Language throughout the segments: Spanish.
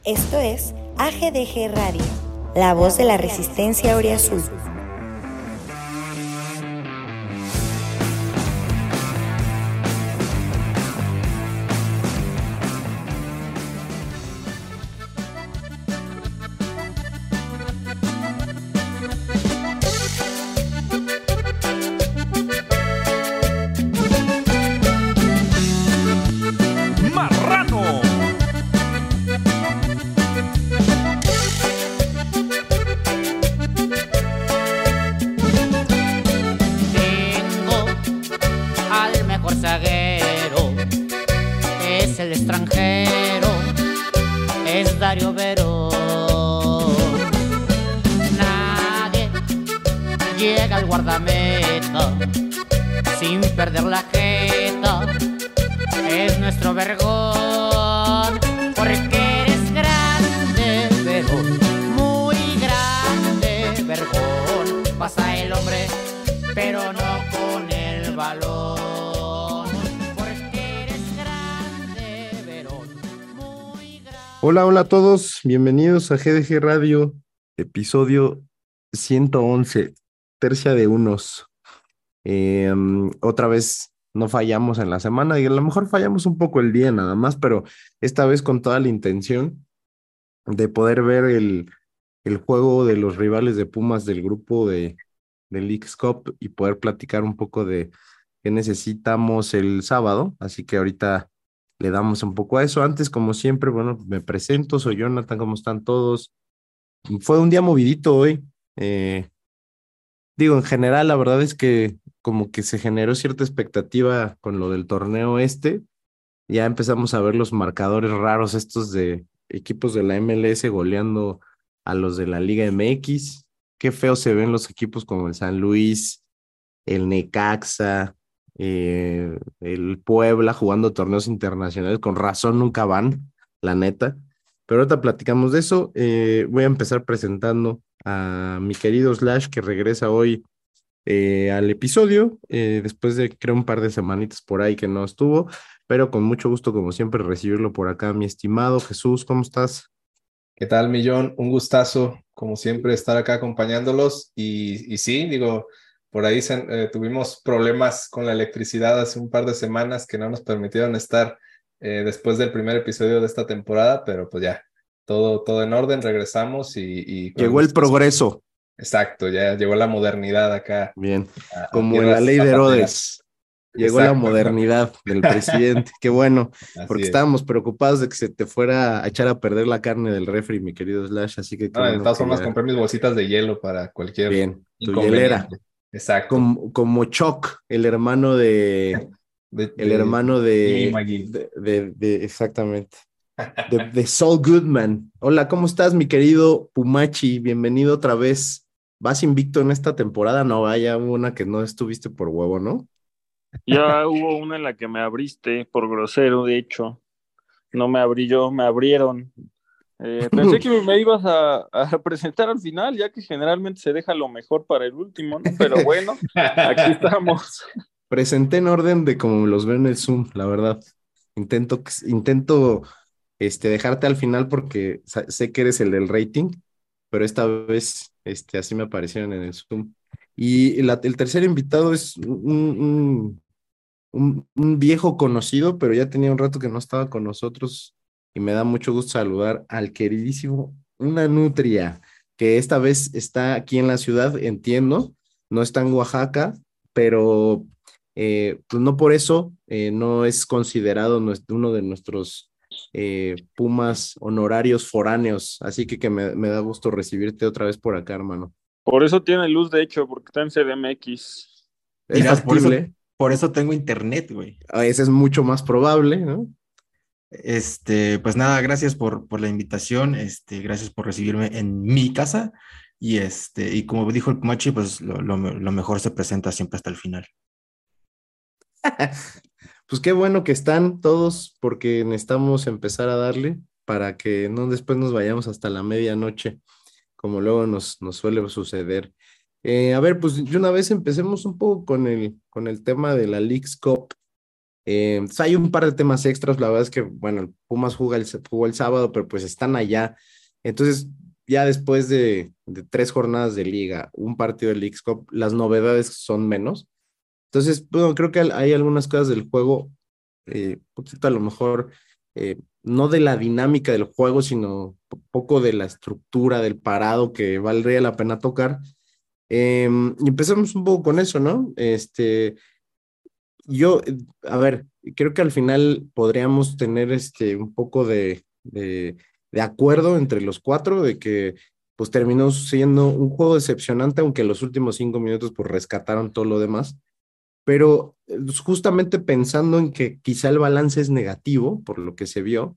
Esto es AGDG Radio, la voz de la resistencia auriazul. Perder la jeta es nuestro vergón, porque eres grande, vergón, muy grande, vergón. Pasa el hombre, pero no con el balón, porque eres grande, vergón, muy grande. Hola a todos, bienvenidos a GDG Radio, episodio 111, tercia de unos. Otra vez no fallamos en la semana y a lo mejor fallamos un poco el día nada más, pero esta vez con toda la intención de poder ver el juego de los rivales de Pumas del grupo de Leagues Cup y poder platicar un poco de qué necesitamos el sábado, así que ahorita le damos un poco a eso. Antes, como siempre, bueno, me presento, soy Jonathan, ¿cómo están todos? Fue un día movidito hoy, en general, la verdad es que como que se generó cierta expectativa con lo del torneo este. Ya empezamos a ver los marcadores raros estos de equipos de la MLS goleando a los de la Liga MX. Qué feo se ven los equipos como el San Luis, el Necaxa, el Puebla jugando torneos internacionales. Con razón nunca van, la neta. Pero ahorita platicamos de eso. Voy a empezar presentando a mi querido Slash, que regresa hoy al episodio, después de creo un par de semanitas por ahí que no estuvo, pero con mucho gusto como siempre recibirlo por acá, mi estimado Jesús. ¿Cómo estás? ¿Qué tal, Millón? Un gustazo, como siempre, estar acá acompañándolos y sí, por ahí tuvimos problemas con la electricidad hace un par de semanas que no nos permitieron estar después del primer episodio de esta temporada, pero pues ya, todo en orden, regresamos y llegó el progreso. Exacto, ya llegó la modernidad acá. Bien, como en la ley de Herodes. Llegó la modernidad del presidente. Qué bueno, porque estábamos preocupados de que se te fuera a echar a perder la carne del refri, mi querido Slash, así que... de todas formas, compré mis bolsitas de hielo para cualquier... Bien, tu hielera. Exacto. Como Chuck, el hermano de exactamente. De Saul Goodman. Hola, ¿cómo estás, mi querido Pumachi? Bienvenido otra vez. ¿Vas invicto en esta temporada? No, vaya, hubo una que no estuviste por huevo, ¿no? Ya hubo una en la que me abriste por grosero, de hecho. No me abrí yo, me abrieron. Pensé que me ibas a presentar al final, ya que generalmente se deja lo mejor para el último, ¿no? Pero bueno, aquí estamos. Presenté en orden de como los veo en el Zoom, la verdad. Intento dejarte al final porque sé que eres el del rating, pero esta vez así me aparecieron en el Zoom. Y el tercer invitado es un viejo conocido, pero ya tenía un rato que no estaba con nosotros y me da mucho gusto saludar al queridísimo Una Nutria, que esta vez está aquí en la ciudad, entiendo, no está en Oaxaca, pero pues no por eso no es considerado uno de nuestros Pumas honorarios foráneos, así que me da gusto recibirte otra vez por acá, hermano. Por eso tiene luz, de hecho, porque está en CDMX. Es factible. Por eso tengo internet, güey. Ese es mucho más probable, ¿no? Pues nada, gracias por la invitación, gracias por recibirme en mi casa y como dijo el Pumachi, pues lo mejor se presenta siempre hasta el final. Pues qué bueno que están todos, porque necesitamos empezar a darle para que no después nos vayamos hasta la medianoche, como luego nos suele suceder. A ver, pues de una vez empecemos un poco con el tema de la Leagues Cup. Entonces hay un par de temas extras, la verdad es que, bueno, el Pumas jugó el sábado, pero pues están allá. Entonces, ya después de 3 jornadas de liga, un partido de Leagues Cup, las novedades son menos. Entonces, bueno, creo que hay algunas cosas del juego, poquito a lo mejor, no de la dinámica del juego, sino poco de la estructura del parado que valdría la pena tocar. Y empezamos un poco con eso, ¿no? Yo, a ver, creo que al final podríamos tener un poco de acuerdo entre los cuatro de que pues terminó siendo un juego decepcionante, aunque los últimos 5 minutos pues rescataron todo lo demás. Pero justamente pensando en que quizá el balance es negativo por lo que se vio,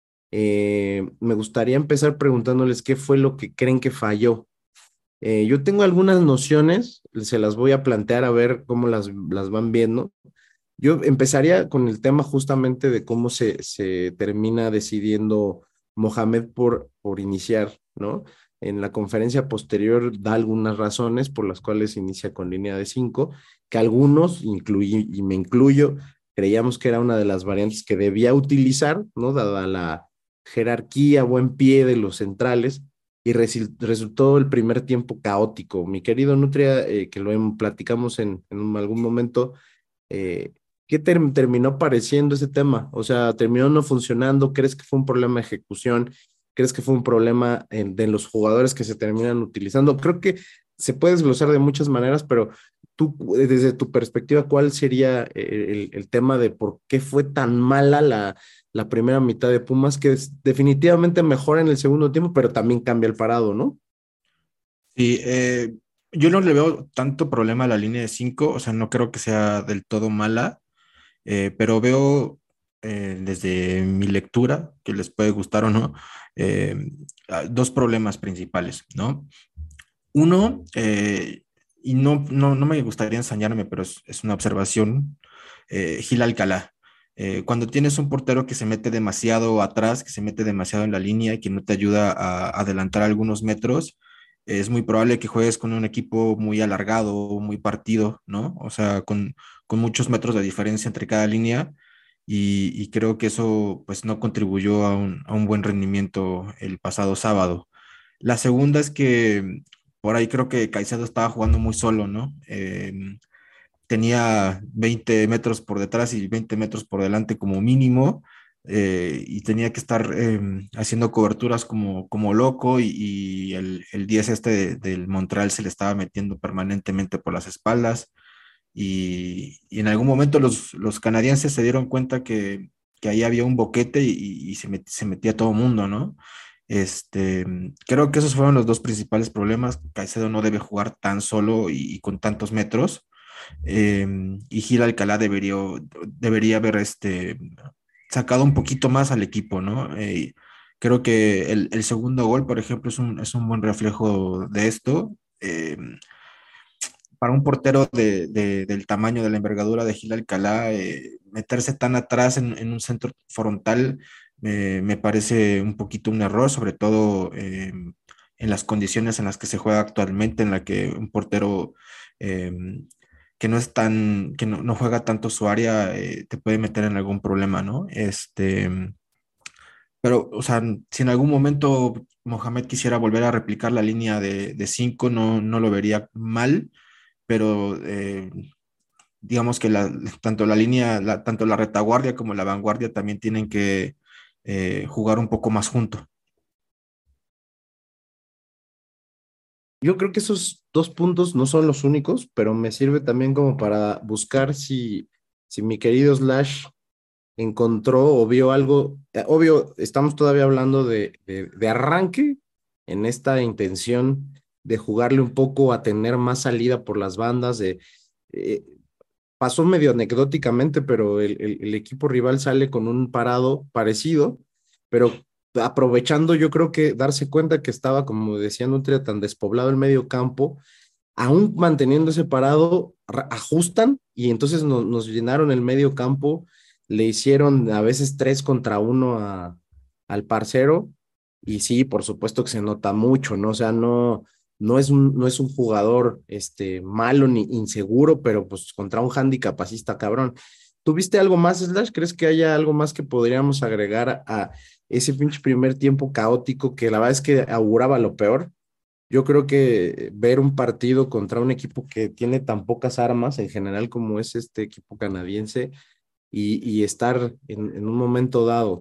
me gustaría empezar preguntándoles qué fue lo que creen que falló. Yo tengo algunas nociones, se las voy a plantear a ver cómo las van viendo. Yo empezaría con el tema justamente de cómo se termina decidiendo Mohamed por iniciar, ¿no? En la conferencia posterior da algunas razones por las cuales inicia con línea de 5, que algunos, y me incluyo, creíamos que era una de las variantes que debía utilizar, ¿no? Dada la jerarquía, buen pie de los centrales, y resultó el primer tiempo caótico. Mi querido Nutria, que platicamos en algún momento, eh, ¿qué terminó pareciendo ese tema? O sea, ¿terminó no funcionando? ¿Crees que fue un problema de ejecución? ¿Crees que fue un problema de los jugadores que se terminan utilizando? Creo que se puede desglosar de muchas maneras, pero tú, desde tu perspectiva, ¿cuál sería el tema de por qué fue tan mala la primera mitad de Pumas, que definitivamente mejora en el segundo tiempo, pero también cambia el parado, ¿no? Sí, yo no le veo tanto problema a la línea de 5, o sea, no creo que sea del todo mala, pero veo desde mi lectura, que les puede gustar o no, eh, dos problemas principales, ¿no? Uno, y no me gustaría ensañarme, pero es una observación, Gil Alcalá. Cuando tienes un portero que se mete demasiado atrás, que se mete demasiado en la línea y que no te ayuda a adelantar algunos metros, es muy probable que juegues con un equipo muy alargado, muy partido, ¿no? O sea, con muchos metros de diferencia entre cada línea y creo que eso pues no contribuyó a un buen rendimiento el pasado sábado. La segunda es que por ahí creo que Caicedo estaba jugando muy solo, ¿no? Tenía 20 metros por detrás y 20 metros por delante como mínimo, y tenía que estar haciendo coberturas como loco y el 10 del Montreal se le estaba metiendo permanentemente por las espaldas y en algún momento los canadienses se dieron cuenta que ahí había un boquete y se metía todo mundo, ¿no? Creo que esos fueron los dos principales problemas. Caicedo no debe jugar tan solo y con tantos metros. Y Gil Alcalá debería haber sacado un poquito más al equipo, ¿no? Creo que el segundo gol, por ejemplo, es un buen reflejo de esto. Para un portero del tamaño, de la envergadura de Gil Alcalá, meterse tan atrás en un centro frontal me parece un poquito un error, sobre todo en las condiciones en las que se juega actualmente, en la que un portero eh, que no juega tanto su área, te puede meter en algún problema, ¿no? Pero, o sea, si en algún momento Mohamed quisiera volver a replicar la línea de 5, no lo vería mal, pero digamos que tanto la retaguardia como la vanguardia también tienen que jugar un poco más junto. Yo creo que esos 2 puntos no son los únicos, pero me sirve también como para buscar si mi querido Slash encontró o vio algo. Obvio, estamos todavía hablando de arranque en esta intención de jugarle un poco a tener más salida por las bandas. Eh, Pasó medio anecdóticamente, pero el equipo rival sale con un parado parecido, pero aprovechando, yo creo que darse cuenta que estaba, como decía Nutria, tan despoblado el medio campo, aún manteniéndose parado, ajustan y entonces nos llenaron el medio campo, le hicieron a veces 3 contra 1 al parcero, y sí, por supuesto que se nota mucho, ¿no? O sea, no es un jugador malo ni inseguro, pero pues contra un handicapacista cabrón. ¿Tuviste algo más, Slash? ¿Crees que haya algo más que podríamos agregar a ese pinche primer tiempo caótico que la verdad es que auguraba lo peor? Yo creo que ver un partido contra un equipo que tiene tan pocas armas en general como es este equipo canadiense y estar en un momento dado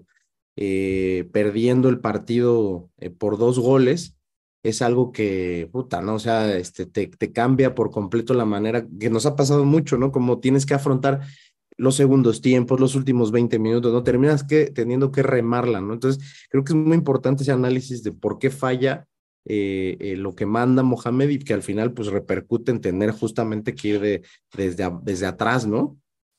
perdiendo el partido por 2 goles, es algo que, puta, ¿no? O sea, te cambia por completo la manera que nos ha pasado mucho, ¿no? Como tienes que afrontar los segundos tiempos, los últimos 20 minutos, ¿no? Terminas teniendo que remarla, ¿no? Entonces, creo que es muy importante ese análisis de por qué falla lo que manda Mohamed y que al final pues repercute en tener justamente que ir desde atrás, ¿no?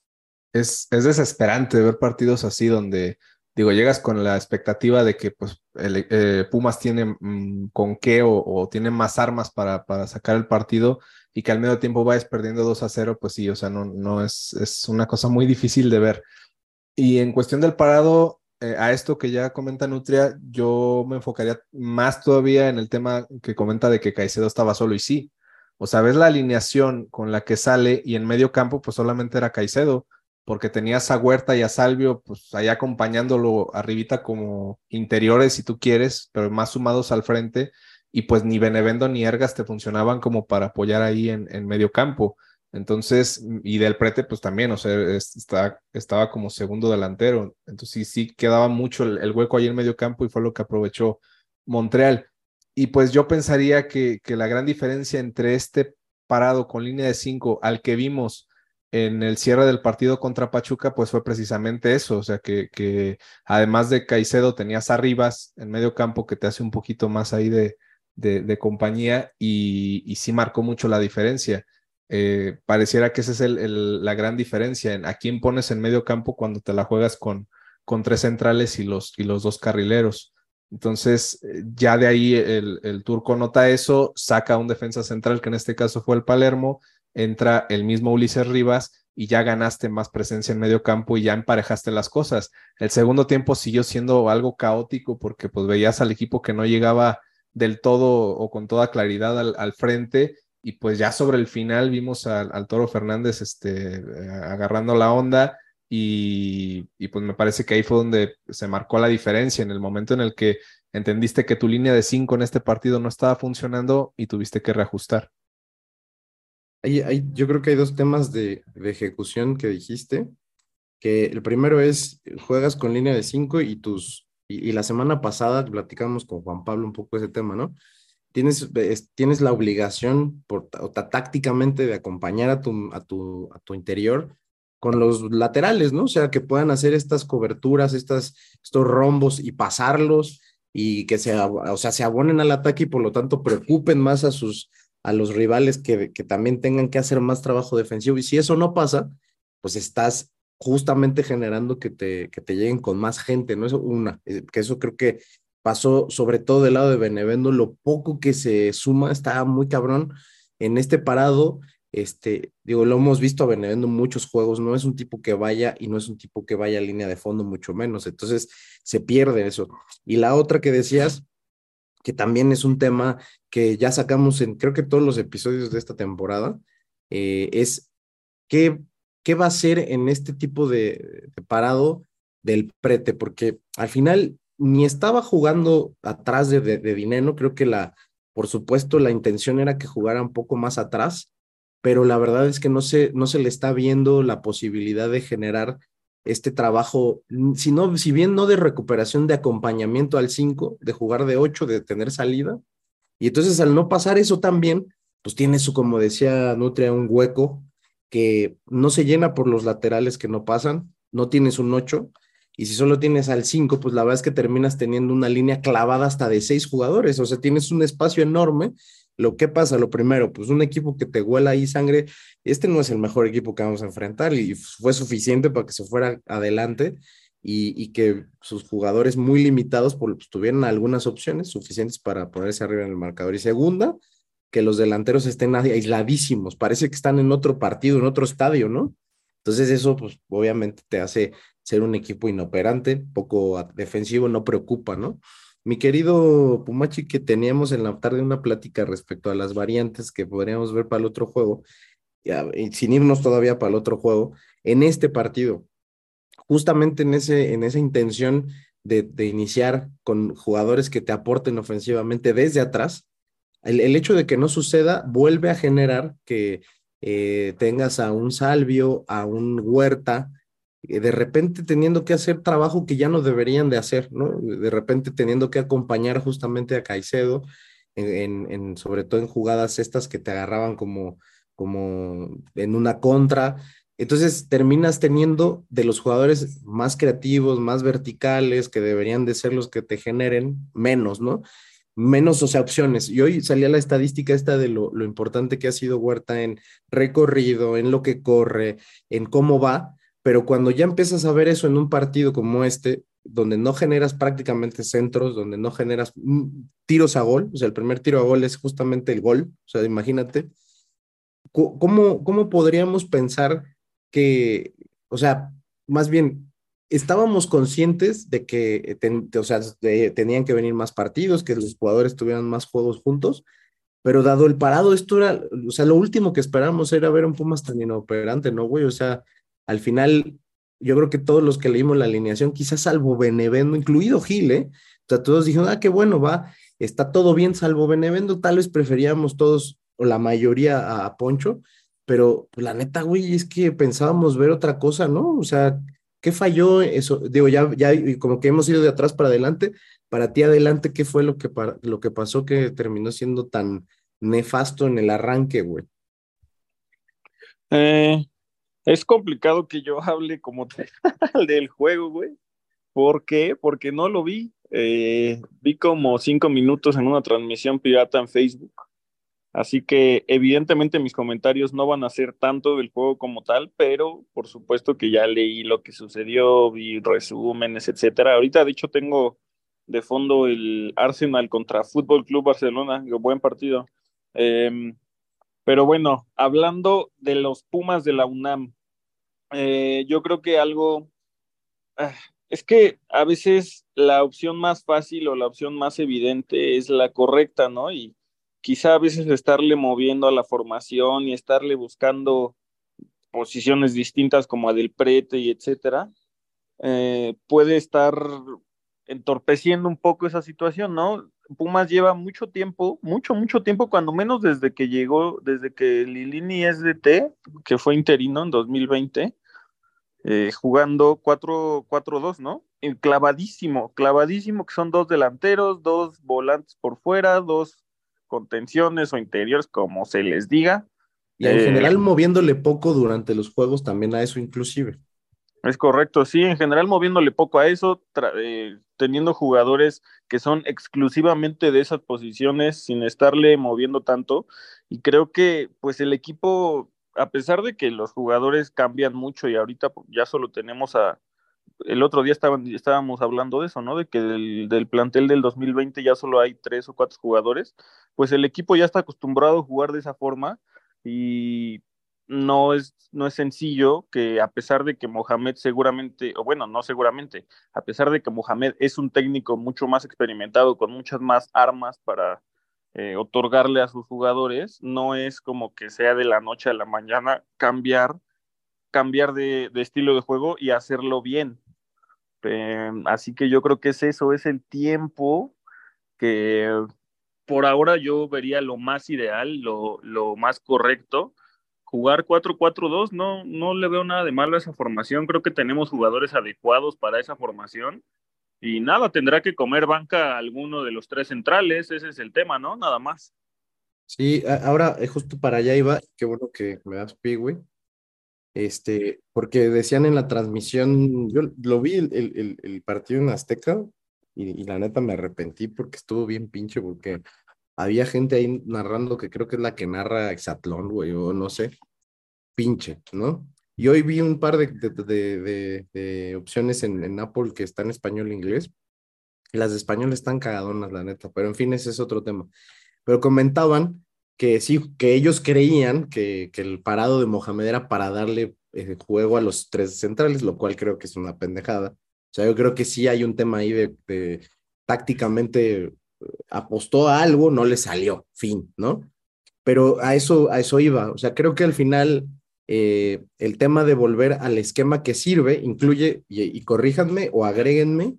Es desesperante ver partidos así donde, digo, llegas con la expectativa de que pues Pumas tiene con qué o tiene más armas para sacar el partido y que al medio tiempo vayas perdiendo 2-0, pues sí, o sea, no es una cosa muy difícil de ver. Y en cuestión del parado, a esto que ya comenta Nutria, yo me enfocaría más todavía en el tema que comenta de que Caicedo estaba solo y sí. O sea, ves la alineación con la que sale y en medio campo pues solamente era Caicedo, porque tenías a Huerta y a Salvio pues ahí acompañándolo arribita como interiores si tú quieres, pero más sumados al frente y pues ni Benevendo ni Ergas te funcionaban como para apoyar ahí en medio campo. Entonces, y Del Prete, pues también, o sea, estaba como segundo delantero. Entonces, sí quedaba mucho el hueco ahí en medio campo y fue lo que aprovechó Montreal. Y pues yo pensaría que la gran diferencia entre este parado con línea de 5 al que vimos en el cierre del partido contra Pachuca, pues fue precisamente eso. O sea, que además de Caicedo tenías a Rivas en medio campo que te hace un poquito más ahí de compañía y sí marcó mucho la diferencia. Pareciera que esa es la gran diferencia en a quién pones en medio campo cuando te la juegas con 3 centrales y los 2 carrileros. Entonces, ya de ahí el turco nota eso, saca un defensa central, que en este caso fue el Palermo, entra el mismo Ulises Rivas y ya ganaste más presencia en medio campo y ya emparejaste las cosas. El segundo tiempo siguió siendo algo caótico porque pues veías al equipo que no llegaba del todo o con toda claridad al frente y pues ya sobre el final vimos al Toro Fernández agarrando la onda y pues me parece que ahí fue donde se marcó la diferencia en el momento en el que entendiste que tu línea de 5 en este partido no estaba funcionando y tuviste que reajustar. Yo creo que hay 2 temas de ejecución que dijiste, que el primero es, juegas con línea de 5 y la semana pasada platicamos con Juan Pablo un poco ese tema, ¿no? Tienes la obligación tácticamente de acompañar a tu interior con los laterales, ¿no? O sea, que puedan hacer estas coberturas, estos rombos y pasarlos y que se abonen al ataque y por lo tanto preocupen más a los rivales que también tengan que hacer más trabajo defensivo. Y si eso no pasa, pues estás justamente generando que te lleguen con más gente, ¿no? Que eso creo que pasó sobre todo del lado de Benevendo, lo poco que se suma está muy cabrón en este parado. Digo, lo hemos visto a Benevendo en muchos juegos, no es un tipo que vaya y no es un tipo que vaya a línea de fondo, mucho menos, entonces se pierde eso. Y la otra que decías, que también es un tema que ya sacamos en creo que todos los episodios de esta temporada, es qué va a hacer en este tipo de parado del Prete, porque al final ni estaba jugando atrás de Dineno, creo que por supuesto la intención era que jugara un poco más atrás, pero la verdad es que no se le está viendo la posibilidad de generar este trabajo, si bien no de recuperación, de acompañamiento al 5, de jugar de 8, de tener salida, y entonces al no pasar eso también, pues tiene como decía Nutria, un hueco que no se llena por los laterales que no pasan, no tienes un 8, y si solo tienes al 5, pues la verdad es que terminas teniendo una línea clavada hasta de 6 jugadores, o sea, tienes un espacio enorme. Lo que pasa, lo primero, pues un equipo que te huela ahí sangre, no es el mejor equipo que vamos a enfrentar y fue suficiente para que se fuera adelante y que sus jugadores muy limitados pues, tuvieran algunas opciones suficientes para ponerse arriba en el marcador. Y segunda, que los delanteros estén aisladísimos, parece que están en otro partido, en otro estadio, ¿no? Entonces eso, pues obviamente te hace ser un equipo inoperante, poco defensivo, no preocupa, ¿no? Mi querido Pumachi, que teníamos en la tarde una plática respecto a las variantes que podríamos ver para el otro juego, y sin irnos todavía para el otro juego, en este partido, justamente en esa intención de iniciar con jugadores que te aporten ofensivamente desde atrás, el hecho de que no suceda vuelve a generar que tengas a un Salvio, a un Huerta, de repente teniendo que hacer trabajo que ya no deberían de hacer, ¿no? De repente teniendo que acompañar justamente a Caicedo, sobre todo en jugadas estas que te agarraban como en una contra. Entonces terminas teniendo de los jugadores más creativos, más verticales, que deberían de ser los que te generen menos, ¿no? Menos, o sea, opciones. Y hoy salía la estadística esta de lo importante que ha sido Huerta en recorrido, en lo que corre, en cómo va, pero cuando ya empiezas a ver eso en un partido como este, donde no generas prácticamente centros, donde no generas tiros a gol, o sea, el primer tiro a gol es justamente el gol, o sea, imagínate, ¿cómo podríamos pensar que, o sea, más bien, estábamos conscientes de que o sea, tenían que venir más partidos, que los jugadores tuvieran más juegos juntos, pero dado el parado, esto era, o sea, lo último que esperábamos era ver un Pumas tan inoperante, ¿no, güey? O sea, al final, yo creo que todos los que leímos la alineación, quizás salvo Benevendo, incluido Gil, ¿eh? O sea, todos dijeron, qué bueno, va, está todo bien, salvo Benevendo, tal vez preferíamos todos, o la mayoría, a Poncho, pero pues, la neta, güey, es que pensábamos ver otra cosa, ¿no? O sea, ¿qué falló eso? Digo, ya como que hemos ido de atrás para adelante. Para ti adelante, ¿qué fue lo que pasó que terminó siendo tan nefasto en el arranque, güey? Eh, es complicado que yo hable como tal del juego, güey. ¿Por qué? Porque no lo vi. Vi como 5 minutos en una transmisión pirata en Facebook. Así que evidentemente mis comentarios no van a ser tanto del juego como tal, pero por supuesto que ya leí lo que sucedió, vi resúmenes, etcétera. Ahorita de hecho tengo de fondo el Arsenal contra Fútbol Club Barcelona, buen partido. Pero bueno, hablando de los Pumas de la UNAM, yo creo que algo ah, es que a veces la opción más fácil o la opción más evidente es la correcta, ¿no? Y quizá a veces estarle moviendo a la formación y estarle buscando posiciones distintas como a Del Prete y etcétera, puede estar entorpeciendo un poco esa situación, ¿no? Pumas lleva mucho tiempo, mucho tiempo, cuando menos desde que llegó, desde que Lilini es DT, que fue interino en 2020, jugando 4-4-2, ¿no? Clavadísimo, que son dos delanteros, dos volantes por fuera, dos contenciones o interiores, como se les diga. Y en general moviéndole poco durante los juegos también a eso inclusive. Es correcto, sí, en general moviéndole poco a eso, teniendo jugadores que son exclusivamente de esas posiciones sin estarle moviendo tanto. Y creo que pues el equipo, a pesar de que los jugadores cambian mucho y ahorita pues, ya solo tenemos el otro día estábamos hablando de eso, ¿no? De que del plantel del 2020 ya solo hay 3 o 4 jugadores, pues el equipo ya está acostumbrado a jugar de esa forma y no es sencillo que a pesar de que Mohamed seguramente, o bueno, no seguramente, a pesar de que Mohamed es un técnico mucho más experimentado, con muchas más armas para otorgarle a sus jugadores, no es como que sea de la noche a la mañana cambiar de estilo de juego y hacerlo bien. Así que yo creo que eso, es el tiempo que por ahora yo vería lo más ideal, lo más correcto. Jugar 4-4-2, no le veo nada de malo a esa formación, creo que tenemos jugadores adecuados para esa formación y nada, tendrá que comer banca alguno de los 3 centrales, ese es el tema, ¿no? Nada más. Sí, ahora justo para allá iba, qué bueno que me das pie, güey. Porque decían en la transmisión, yo lo vi el partido en Azteca y la neta me arrepentí porque estuvo bien pinche, porque había gente ahí narrando que creo que es la que narra Exatlón, güey, o no sé, pinche, ¿no? Y hoy vi un par de opciones en Apple que están en español e inglés. Las de español están cagadonas, la neta, pero en fin, ese es otro tema. Pero comentaban que sí, que ellos creían que el parado de Mohamed era para darle juego a los 3 centrales, lo cual creo que es una pendejada. O sea, yo creo que sí hay un tema ahí tácticamente apostó a algo, no le salió, fin, ¿no? pero a eso iba. O sea, creo que al final el tema de volver al esquema que sirve incluye, y corríjanme o agréguenme,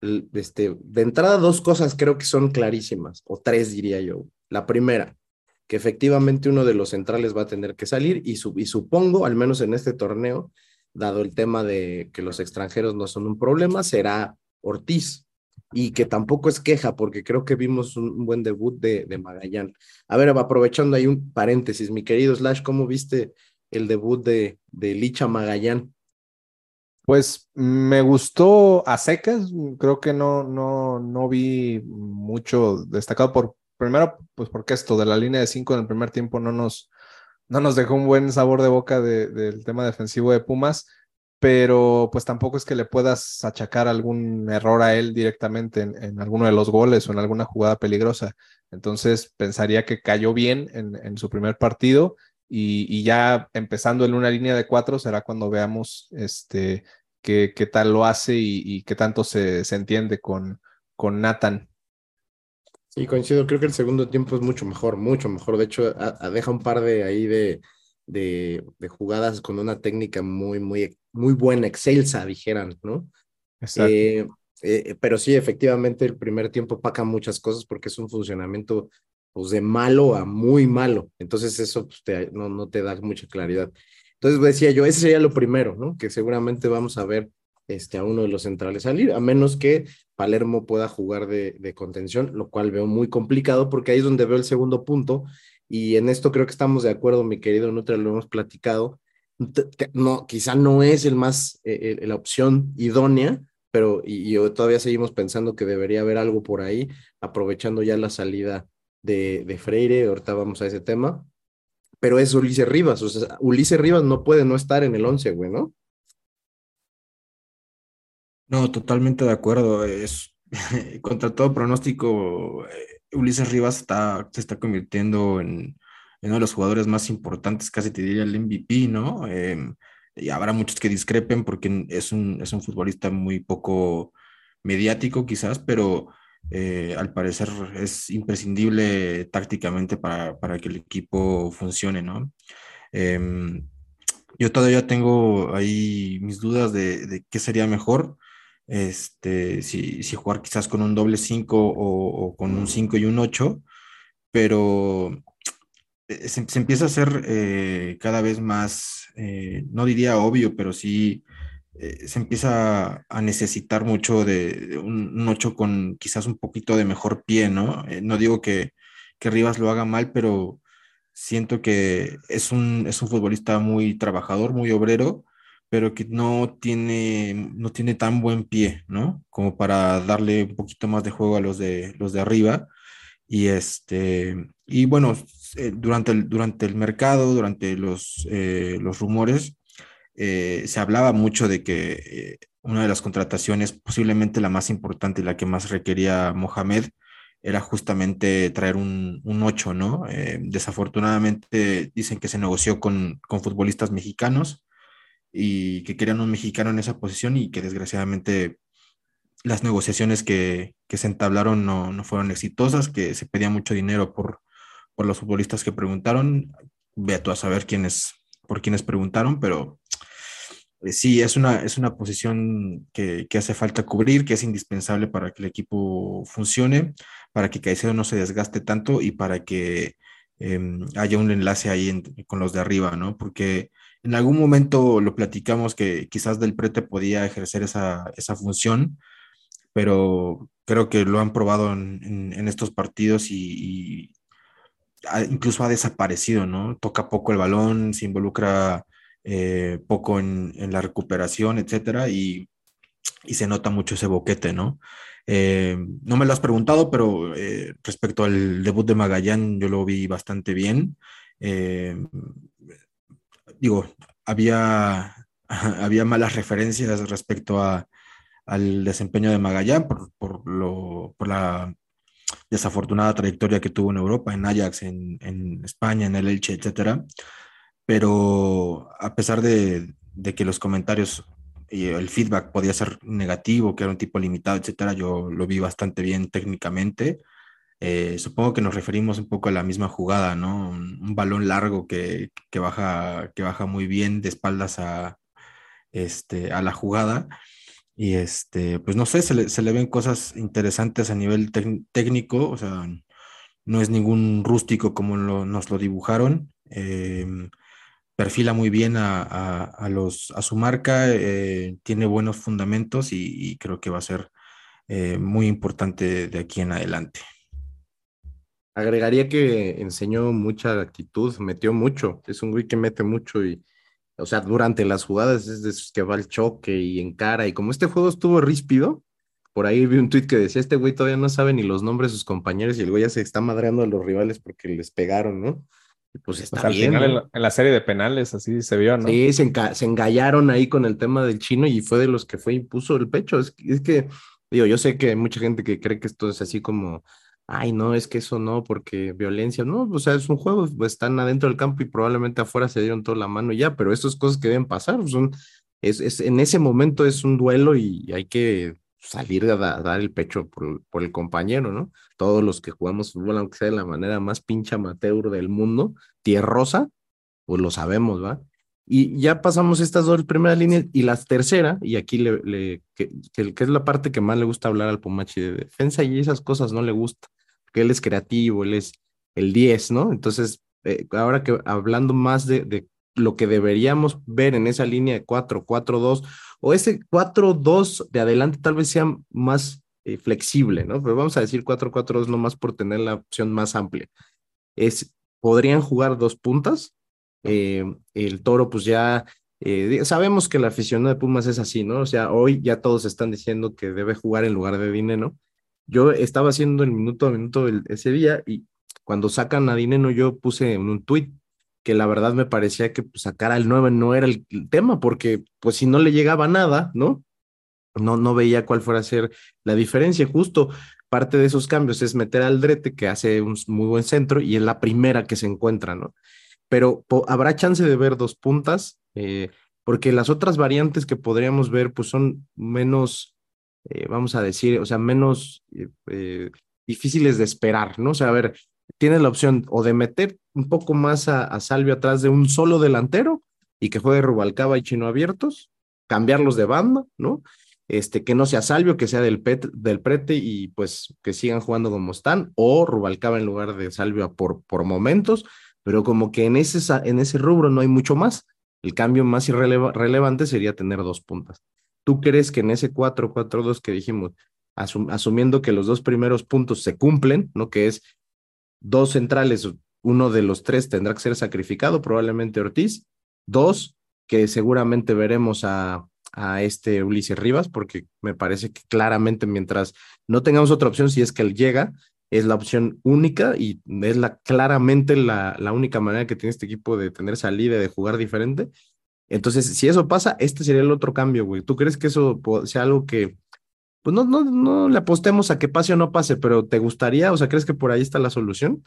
de entrada dos cosas creo que son clarísimas, o tres diría yo. La primera, que efectivamente uno de los centrales va a tener que salir y supongo, al menos en este torneo, dado el tema de que los extranjeros no son un problema, será Ortiz, y que tampoco es queja, porque creo que vimos un buen debut de Magallán. A ver, aprovechando ahí un paréntesis, mi querido Slash, ¿cómo viste el debut de Licha Magallán? Pues me gustó a secas, creo que no vi mucho destacado primero, pues porque esto de la línea de 5 en el primer tiempo no nos dejó un buen sabor de boca del tema defensivo de Pumas, pero pues tampoco es que le puedas achacar algún error a él directamente en alguno de los goles o en alguna jugada peligrosa. Entonces pensaría que cayó bien en su primer partido y ya empezando en una línea de 4 será cuando veamos qué tal lo hace y qué tanto se entiende con Nathan. Sí, coincido, creo que el segundo tiempo es mucho mejor, mucho mejor. De hecho, deja un par de ahí de jugadas con una técnica muy buena, excelsa, dijeran, ¿no? Exacto. Pero sí, efectivamente, el primer tiempo opaca muchas cosas porque es un funcionamiento pues, de malo a muy malo. Entonces, eso pues, no te da mucha claridad. Entonces, decía yo, ese sería lo primero, ¿no? Que seguramente vamos a ver a uno de los centrales salir, a menos que Palermo pueda jugar de contención, lo cual veo muy complicado porque ahí es donde veo el segundo punto. Y en esto creo que estamos de acuerdo, mi querido Nutra, lo hemos platicado. No, quizá no es la opción idónea, pero y todavía seguimos pensando que debería haber algo por ahí, aprovechando ya la salida de Freire, ahorita vamos a ese tema, pero es Ulises Rivas, o sea, Ulises Rivas no puede no estar en el 11, güey, ¿no? No, totalmente de acuerdo. Contra todo pronóstico, Ulises Rivas se está convirtiendo en uno de los jugadores más importantes, casi te diría el MVP, ¿no? Y habrá muchos que discrepen porque es un futbolista muy poco mediático, quizás, pero al parecer es imprescindible tácticamente para que el equipo funcione, ¿no? Em, yo todavía tengo ahí mis dudas de qué sería mejor, si jugar quizás con un doble 5 o con un 5 y un 8, pero se empieza a hacer cada vez más, no diría obvio, pero sí se empieza a necesitar mucho de un 8 con quizás un poquito de mejor pie, ¿no? No digo que Rivas lo haga mal, pero siento que es un futbolista muy trabajador, muy obrero, pero que no tiene tan buen pie, ¿no? Como para darle un poquito más de juego a los de arriba. Y bueno, durante el mercado, durante los rumores, se hablaba mucho de que una de las contrataciones, posiblemente la más importante y la que más requería Mohamed, era justamente traer un 8, ¿no? Desafortunadamente dicen que se negoció con futbolistas mexicanos y que querían un mexicano en esa posición y que desgraciadamente las negociaciones que se entablaron no fueron exitosas, que se pedía mucho dinero por los futbolistas que preguntaron. Ve tú a saber por quiénes preguntaron, pero sí, es una posición que hace falta cubrir, que es indispensable para que el equipo funcione, para que Caicedo no se desgaste tanto y para que haya un enlace ahí con los de arriba, ¿no? Porque en algún momento lo platicamos que quizás Del Prete podía ejercer esa función, pero creo que lo han probado en estos partidos y incluso ha desaparecido, ¿no? Toca poco el balón, se involucra poco en la recuperación, etcétera, y se nota mucho ese boquete, ¿no? No me lo has preguntado, pero respecto al debut de Magallán, yo lo vi bastante bien. Eh, digo, había, había malas referencias respecto al desempeño de Magallán por la desafortunada trayectoria que tuvo en Europa, en Ajax, en España, en el Elche, etcétera. Pero a pesar de que los comentarios y el feedback podía ser negativo, que era un tipo limitado, etcétera, yo lo vi bastante bien técnicamente. Supongo que nos referimos un poco a la misma jugada, ¿no? Un balón largo que baja muy bien de espaldas a la jugada. Y pues no sé, se le ven cosas interesantes a nivel técnico, o sea, no es ningún rústico como nos lo dibujaron. Perfila muy bien a su marca, tiene buenos fundamentos y creo que va a ser muy importante de aquí en adelante. Agregaría que enseñó mucha actitud, metió mucho. Es un güey que mete mucho y, o sea, durante las jugadas es de esos que va al choque y encara. Y como este juego estuvo ríspido, por ahí vi un tuit que decía, este güey todavía no sabe ni los nombres de sus compañeros y el güey ya se está madreando a los rivales porque les pegaron, ¿no? Y pues Pues está al bien, final ¿no? en la serie de penales así se vio, ¿no? Sí, se engallaron ahí con el tema del chino y fue de los que fue impuso el pecho. Es que, digo, yo sé que hay mucha gente que cree que esto es así como, ay, no, es que eso no, porque violencia, no, o sea, es un juego, pues, están adentro del campo y probablemente afuera se dieron toda la mano y ya, pero estas cosas que deben pasar, en ese momento es un duelo y hay que salir a dar el pecho por el compañero, ¿no? Todos los que jugamos fútbol, aunque sea de la manera más pincha amateur del mundo, tierrosa pues lo sabemos, ¿va? Y ya pasamos estas dos primeras líneas y la tercera, y aquí que es la parte que más le gusta hablar al Pumachi de defensa y esas cosas no le gusta, porque él es creativo, él es el 10, ¿no? Entonces, ahora que hablando más de lo que deberíamos ver en esa línea de 4-4-2 o ese 4-2 de adelante tal vez sea más flexible, ¿no? Pero vamos a decir 4-4-2 nomás por tener la opción más amplia. Podrían jugar dos puntas. El Toro, pues ya sabemos que la afición de Pumas es así, ¿no? O sea, hoy ya todos están diciendo que debe jugar en lugar de Dineno. Yo estaba haciendo el minuto a minuto ese día y cuando sacan a Dineno, yo puse en un tuit que la verdad me parecía que pues, sacar al 9 no era el tema, porque pues si no le llegaba nada, ¿no? No veía cuál fuera a ser la diferencia. Justo parte de esos cambios es meter al Drete, que hace un muy buen centro, y es la primera que se encuentra, ¿no? Pero habrá chance de ver dos puntas, porque las otras variantes que podríamos ver, pues son menos, vamos a decir, o sea, menos difíciles de esperar, ¿no? O sea, a ver, tienes la opción o de meter un poco más a Salvio atrás de un solo delantero y que juegue Rubalcaba y Chino abiertos, cambiarlos de banda, ¿no? Que no sea Salvio, que sea del Prete y pues que sigan jugando como están, o Rubalcaba en lugar de Salvio por momentos, pero como que en ese rubro no hay mucho más. El cambio más relevante sería tener dos puntas. ¿Tú crees que en ese 4-4-2 que dijimos, asumiendo que los dos primeros puntos se cumplen, ¿no? Que es dos centrales, uno de los tres tendrá que ser sacrificado, probablemente Ortiz, dos, que seguramente veremos a este Ulises Rivas, porque me parece que claramente mientras no tengamos otra opción, si es que él llega, es la opción única y es claramente la única manera que tiene este equipo de tener salida, de jugar diferente. Entonces, si eso pasa, este sería el otro cambio, güey. ¿Tú crees que eso sea algo que, pues no le apostemos a que pase o no pase, pero te gustaría, o sea, crees que por ahí está la solución?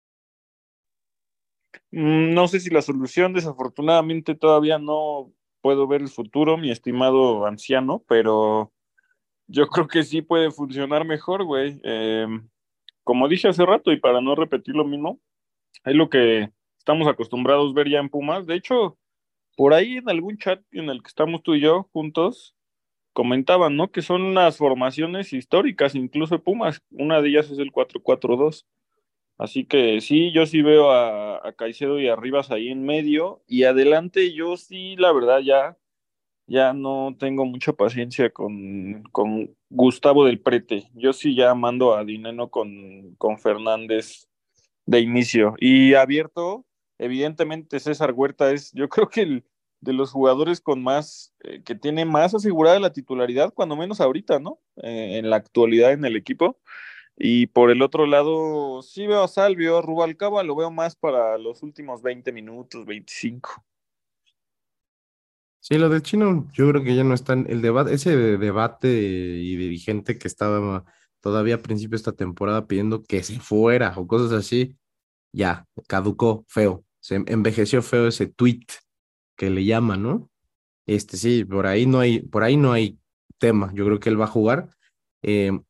No sé si la solución, desafortunadamente todavía no puedo ver el futuro, mi estimado anciano, pero yo creo que sí puede funcionar mejor, güey. Como dije hace rato, y para no repetir lo mismo, es lo que estamos acostumbrados a ver ya en Pumas. De hecho, por ahí en algún chat en el que estamos tú y yo juntos, comentaban, ¿no? Que son las formaciones históricas, incluso de Pumas. Una de ellas es el 4-4-2. Así que sí, yo sí veo a Caicedo y a Rivas ahí en medio. Y adelante, yo sí, la verdad, ya no tengo mucha paciencia con Gustavo del Prete. Yo sí ya mando a Dineno con Fernández de inicio. Y abierto, evidentemente César Huerta es, yo creo que el de los jugadores con más, que tiene más asegurada la titularidad, cuando menos ahorita, ¿no? En la actualidad en el equipo. Y por el otro lado, sí veo a Salvio, Rubalcaba lo veo más para los últimos 20 minutos, 25. Sí, lo del chino, yo creo que ya no está en el debate, ese debate y dirigente que estaba todavía a principio de esta temporada pidiendo que se fuera o cosas así, ya, caducó feo, se envejeció feo ese tweet que le llaman, ¿no? Sí, por ahí no hay tema, yo creo que él va a jugar. Eh,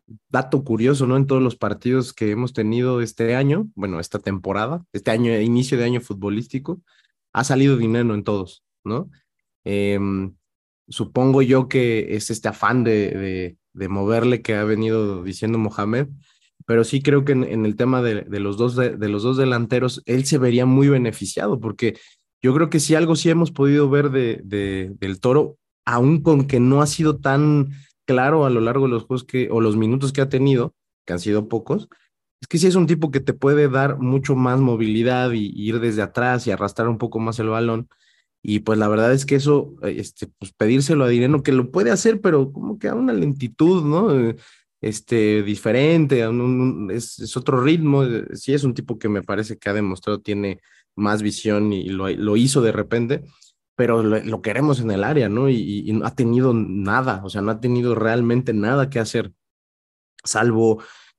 dato curioso, ¿no? En todos los partidos que hemos tenido este año, bueno, esta temporada, este año, inicio de año futbolístico, ha salido dinero en todos, ¿no? Em, Supongo yo que es este afán de moverle que ha venido diciendo Mohamed, pero sí creo que en el tema de los dos de los dos delanteros, él se vería muy beneficiado, porque yo creo que si algo sí hemos podido ver del Toro, aun con que no ha sido tan claro a lo largo de los juegos o los minutos que ha tenido, que han sido pocos, es que sí es un tipo que te puede dar mucho más movilidad y ir desde atrás y arrastrar un poco más el balón. Y pues la verdad es que eso, pues pedírselo a Dineno, que lo puede hacer, pero como que a una lentitud, ¿no? Diferente, es otro ritmo. Sí es un tipo que me parece que ha demostrado tiene más visión y lo hizo de repente, pero lo queremos en el área, ¿no? Y no ha tenido nada, o sea, no ha tenido realmente nada que hacer, salvo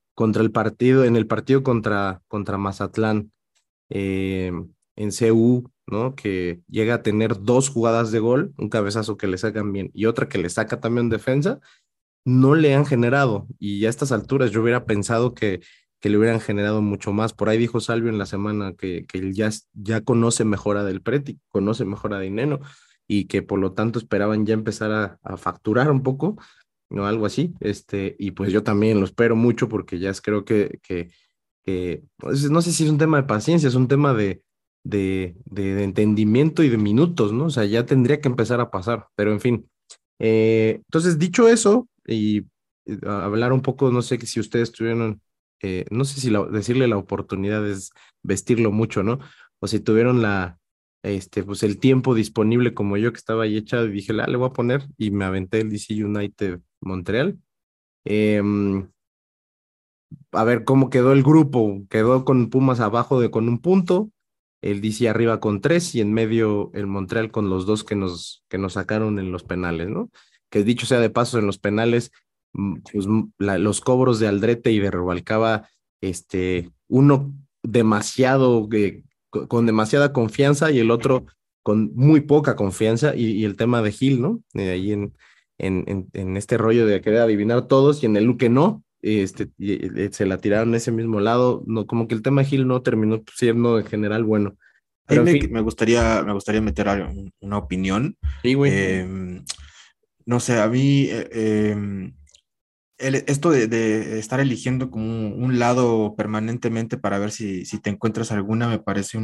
en el partido contra Mazatlán, eh, en CU, ¿no? Que llega a tener dos jugadas de gol, un cabezazo que le sacan bien y otra que le saca también defensa, no le han generado. Y a estas alturas yo hubiera pensado que le hubieran generado mucho más. Por ahí dijo Salvio en la semana que él ya conoce mejor a Del Preti, conoce mejor a Dineno y que por lo tanto esperaban ya empezar a facturar un poco, ¿no? Algo así. Y pues yo también lo espero mucho porque ya creo que pues, no sé si es un tema de paciencia, es un tema de entendimiento y de minutos, ¿no? O sea, ya tendría que empezar a pasar, pero en fin. Entonces, dicho eso, y hablar un poco, no sé si ustedes tuvieron, no sé si decirle la oportunidad es vestirlo mucho, ¿no? O si tuvieron pues el tiempo disponible como yo que estaba ahí echado y dije, le voy a poner y me aventé el DC United Montreal. Em, a ver cómo quedó el grupo. Quedó con Pumas abajo con un punto, el DC arriba con tres y en medio el Montreal con los dos que nos sacaron en los penales, ¿no? Que dicho sea de paso, en los penales, pues, los cobros de Aldrete y de Rubalcaba, uno demasiado, con demasiada confianza y el otro con muy poca confianza y el tema de Gil, ¿no? Ahí en este rollo de querer adivinar todos y en el que no, se la tiraron a ese mismo lado, no, como que el tema Gil no terminó siendo en general bueno, Ahí pero en fin, me gustaría meter una opinión. sí, güey, No sé, a mí esto de estar eligiendo como un lado permanentemente para ver si te encuentras alguna, me parece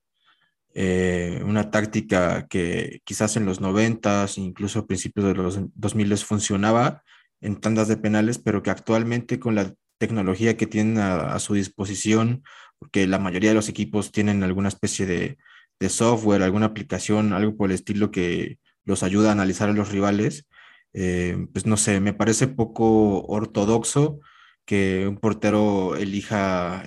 una táctica que quizás en los 90s, incluso a principios de los 2000 funcionaba en tandas de penales, pero que actualmente con la tecnología que tienen a su disposición, porque la mayoría de los equipos tienen alguna especie de software, alguna aplicación, algo por el estilo que los ayuda a analizar a los rivales, pues no sé, me parece poco ortodoxo que un portero elija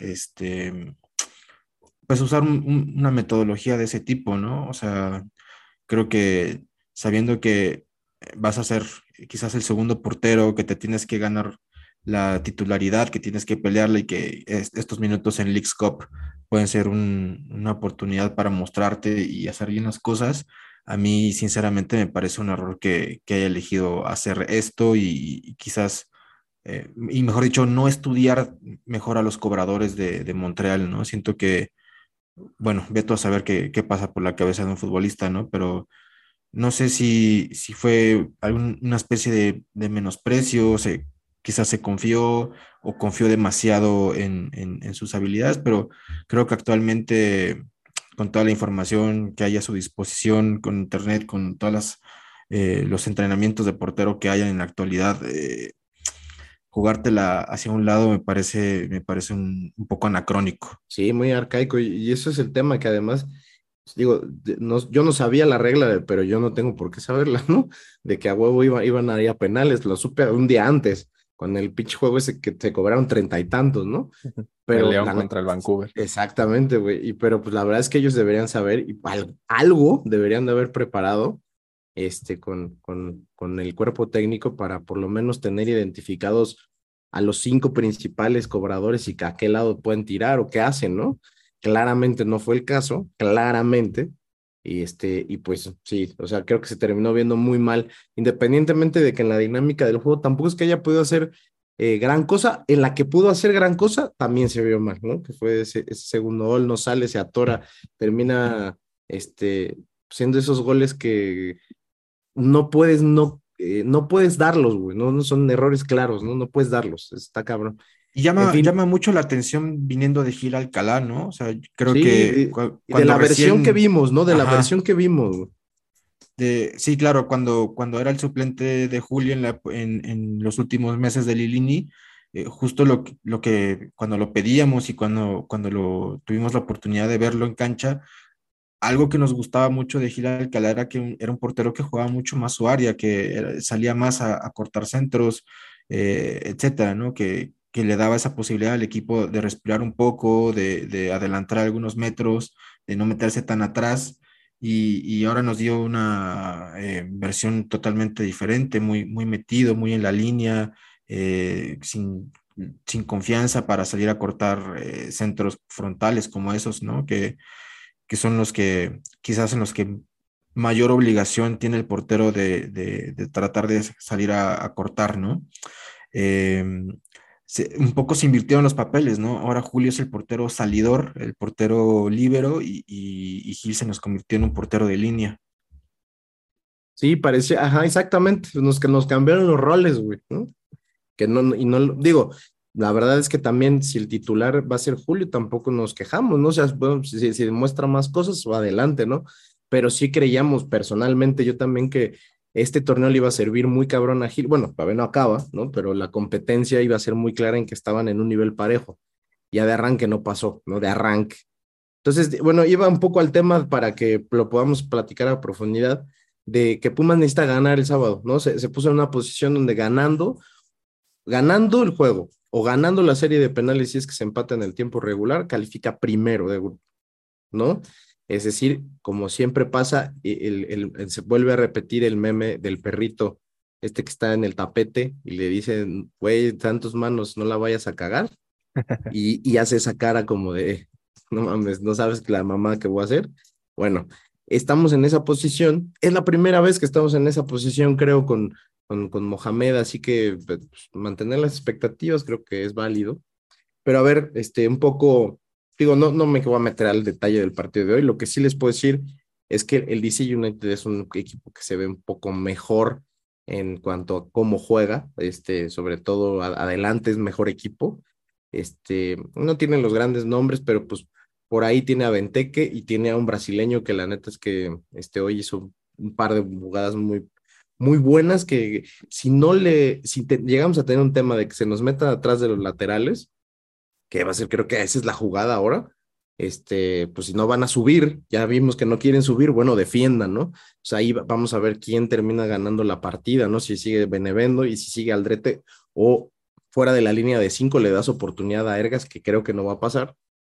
pues usar una metodología de ese tipo, ¿no? O sea, creo que sabiendo que vas a ser quizás el segundo portero, que te tienes que ganar la titularidad, que tienes que pelearla y que estos minutos en Leagues Cup pueden ser una oportunidad para mostrarte y hacer bien las cosas. A mí, sinceramente, me parece un error que haya elegido hacer esto y quizás, y mejor dicho, no estudiar mejor a los cobradores de Montreal, ¿no? Siento que bueno, ve tú a saber qué pasa por la cabeza de un futbolista, ¿no? Pero no sé si fue una especie de menosprecio, quizás se confió o confió demasiado en sus habilidades, pero creo que actualmente, con toda la información que hay a su disposición, con internet, con todas los entrenamientos de portero que hay en la actualidad, jugártela hacia un lado me parece un poco anacrónico. sí, muy arcaico y eso es el tema que además, digo, yo no sabía la regla, pero yo no tengo por qué saberla, ¿no? De que a huevo iban a ir a penales, lo supe un día antes, con el pitch juego ese que se cobraron 30 y tantos, ¿no? El Pero León contra el Vancouver. exactamente, güey. Pero pues la verdad es que ellos deberían saber y algo deberían de haber preparado con el cuerpo técnico para por lo menos tener identificados a los 5 principales cobradores y que a qué lado pueden tirar o qué hacen, ¿no? Claramente no fue el caso, claramente. Y pues sí, o sea, creo que se terminó viendo muy mal, independientemente de que en la dinámica del juego tampoco es que haya podido hacer gran cosa. En la que pudo hacer gran cosa, también se vio mal, ¿no? Que fue ese segundo gol, no sale, se atora, termina siendo esos goles que no puedes darlos, güey, no son errores claros, no puedes darlos, está cabrón. Y En fin, llama mucho la atención viniendo de Gil Alcalá, ¿no? O sea, creo sí, que y de cuando la versión que recién, vimos, ¿no? De la ajá, versión que vimos, güey. sí, claro, cuando era el suplente de Julio en los últimos meses de Lilini, justo cuando lo pedíamos y cuando tuvimos la oportunidad de verlo en cancha, algo que nos gustaba mucho de Gil Alcalá era que era un portero que jugaba mucho más su área, que salía más a cortar centros, etcétera, ¿no? Que le daba esa posibilidad al equipo de respirar un poco, de adelantar algunos metros, de no meterse tan atrás. Y ahora nos dio una versión totalmente diferente, muy metido, muy en la línea, sin confianza para salir a cortar centros frontales como esos, ¿no? Que son los que quizás en los que mayor obligación tiene el portero de tratar de salir a cortar, ¿no? Eh, un poco se invirtieron los papeles, ¿no? Ahora Julio es el portero salidor, el portero líbero y Gil se nos convirtió en un portero de línea. Sí, parecía, ajá, exactamente, que nos cambiaron los roles, güey, ¿no? Que no, y no, digo, la verdad es que también si el titular va a ser Julio, tampoco nos quejamos, ¿no? O sea, bueno, si demuestra más cosas, va adelante, ¿no? Pero sí creíamos personalmente, yo también que este torneo le iba a servir muy cabrón a Gil, bueno, todavía no acaba, ¿no? Pero la competencia iba a ser muy clara en que estaban en un nivel parejo. Ya de arranque no pasó, ¿no? De arranque. Entonces, bueno, iba un poco al tema para que lo podamos platicar a profundidad de que Pumas necesita ganar el sábado, ¿no? Se puso en una posición donde ganando el juego o ganando la serie de penales si es que se empata en el tiempo regular, califica primero de grupo, ¿no? Es decir, como siempre pasa, se vuelve a repetir el meme del perrito, este que está en el tapete y le dicen, güey, tantos manos, no la vayas a cagar, y hace esa cara como de, no mames, no sabes la mamá que voy a hacer. Bueno, estamos en esa posición, es la primera vez que estamos en esa posición, creo, con Mohamed, así que pues, mantener las expectativas creo que es válido. Pero a ver, un poco, digo, no me voy a meter al detalle del partido de hoy, lo que sí les puedo decir es que el DC United es un equipo que se ve un poco mejor en cuanto a cómo juega, sobre todo adelante es mejor equipo, no tienen los grandes nombres, pero pues por ahí tiene a Benteke y tiene a un brasileño que la neta es que hoy hizo un par de jugadas muy buenas que si llegamos a tener un tema de que se nos meta atrás de los laterales, que va a ser, creo que esa es la jugada ahora. Pues si no van a subir, ya vimos que no quieren subir, bueno, defiendan, ¿no? O sea, ahí vamos a ver quién termina ganando la partida, ¿no? Si sigue Benevendo y si sigue Aldrete o fuera de la línea de 5 le das oportunidad a Ergas, que creo que no va a pasar.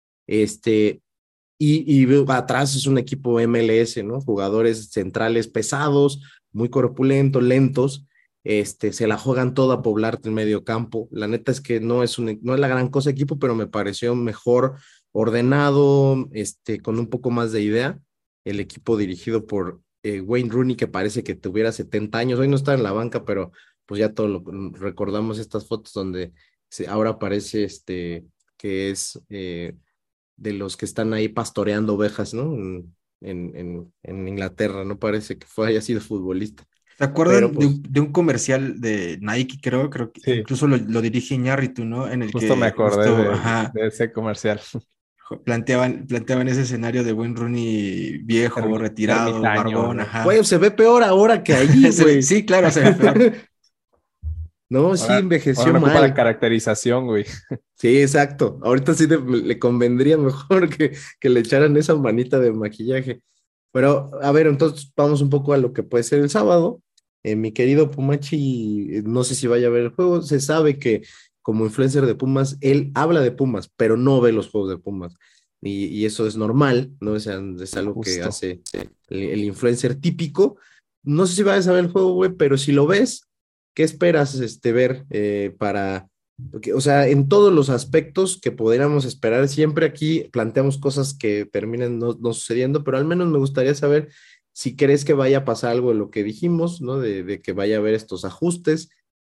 Y atrás es un equipo MLS, ¿no? Jugadores centrales pesados, muy corpulentos, lentos, se la juegan toda a poblarte en medio campo. La neta es que no es la gran cosa equipo, pero me pareció mejor ordenado, con un poco más de idea. El equipo dirigido por Wayne Rooney, que parece que tuviera 70 años. Hoy no está en la banca, pero pues ya recordamos estas fotos donde ahora parece que es de los que están ahí pastoreando ovejas, ¿no? En Inglaterra, no parece que haya sido futbolista. ¿Se Pero acuerdan pues, de un comercial de Nike, creo que Sí, incluso lo dirige Iñárritu, ¿no? En el justo me que acordé ajá, de ese comercial. planteaban ese escenario de Wayne Rooney viejo, retirado, Ermitaño, barbón, ¿no? ajá. güey, se ve peor ahora que allí, güey. Sí, claro, se ve peor. No, sí, Ahora envejeció no ocupa la mal. caracterización, güey. Sí, exacto. Ahorita sí le convendría mejor que le echaran esa manita de maquillaje. Pero, a ver, entonces vamos un poco a lo que puede ser el sábado. Mi querido Pumachi, no sé si vaya a ver el juego. Se sabe que como influencer de Pumas, él habla de Pumas, pero no ve los juegos de Pumas. Y eso es normal, ¿no? O sea, es algo que Justo. hace el influencer típico. No sé si vayas a ver el juego, güey, pero si lo ves, ¿qué esperas ver para o sea, en todos los aspectos que podríamos esperar, siempre aquí planteamos cosas que terminan no sucediendo, pero al menos me gustaría saber si crees que vaya a pasar algo de lo que dijimos, ¿no? De que vaya a haber estos ajustes,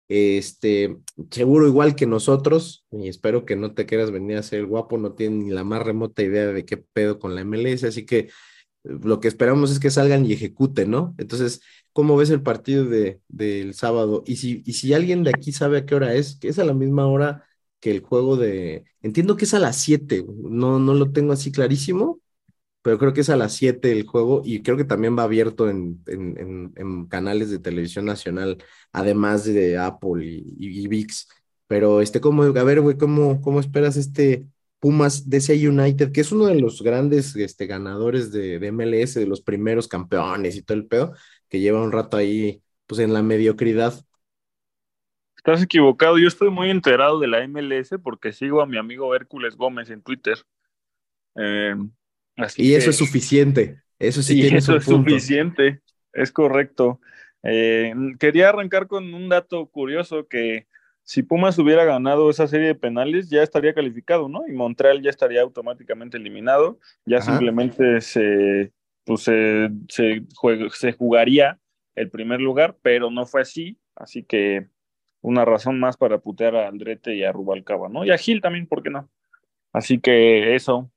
Seguro igual que nosotros, y espero que no te quieras venir a ser el guapo, no tienen ni la más remota idea de qué pedo con la MLS, así que lo que esperamos es que salgan y ejecuten, ¿no? Entonces, ¿cómo ves el partido del sábado? Y si alguien de aquí sabe a qué hora es, que es a la misma hora que el juego entiendo que es a las 7, no lo tengo así clarísimo, pero creo que es a las 7 el juego y creo que también va abierto en canales de televisión nacional, además de Apple y ViX. Pero a ver, güey, ¿cómo esperas Pumas DC United, que es uno de los grandes ganadores de MLS, de los primeros campeones y todo el pedo, que lleva un rato ahí, pues en la mediocridad? Estás equivocado, yo estoy muy enterado de la MLS porque sigo a mi amigo Hércules Gómez en Twitter. Eh, Así Y eso que, es suficiente, eso sí y tienes eso un es punto. suficiente, es correcto. Quería arrancar con un dato curioso que si Pumas hubiera ganado esa serie de penales ya estaría calificado, ¿no? Y Montreal ya estaría automáticamente eliminado, ya Ajá. simplemente se jugaría el primer lugar, pero no fue así, así que una razón más para putear a Aldrete y a Rubalcaba, ¿no? Y a Gil también, ¿por qué no? Así que eso.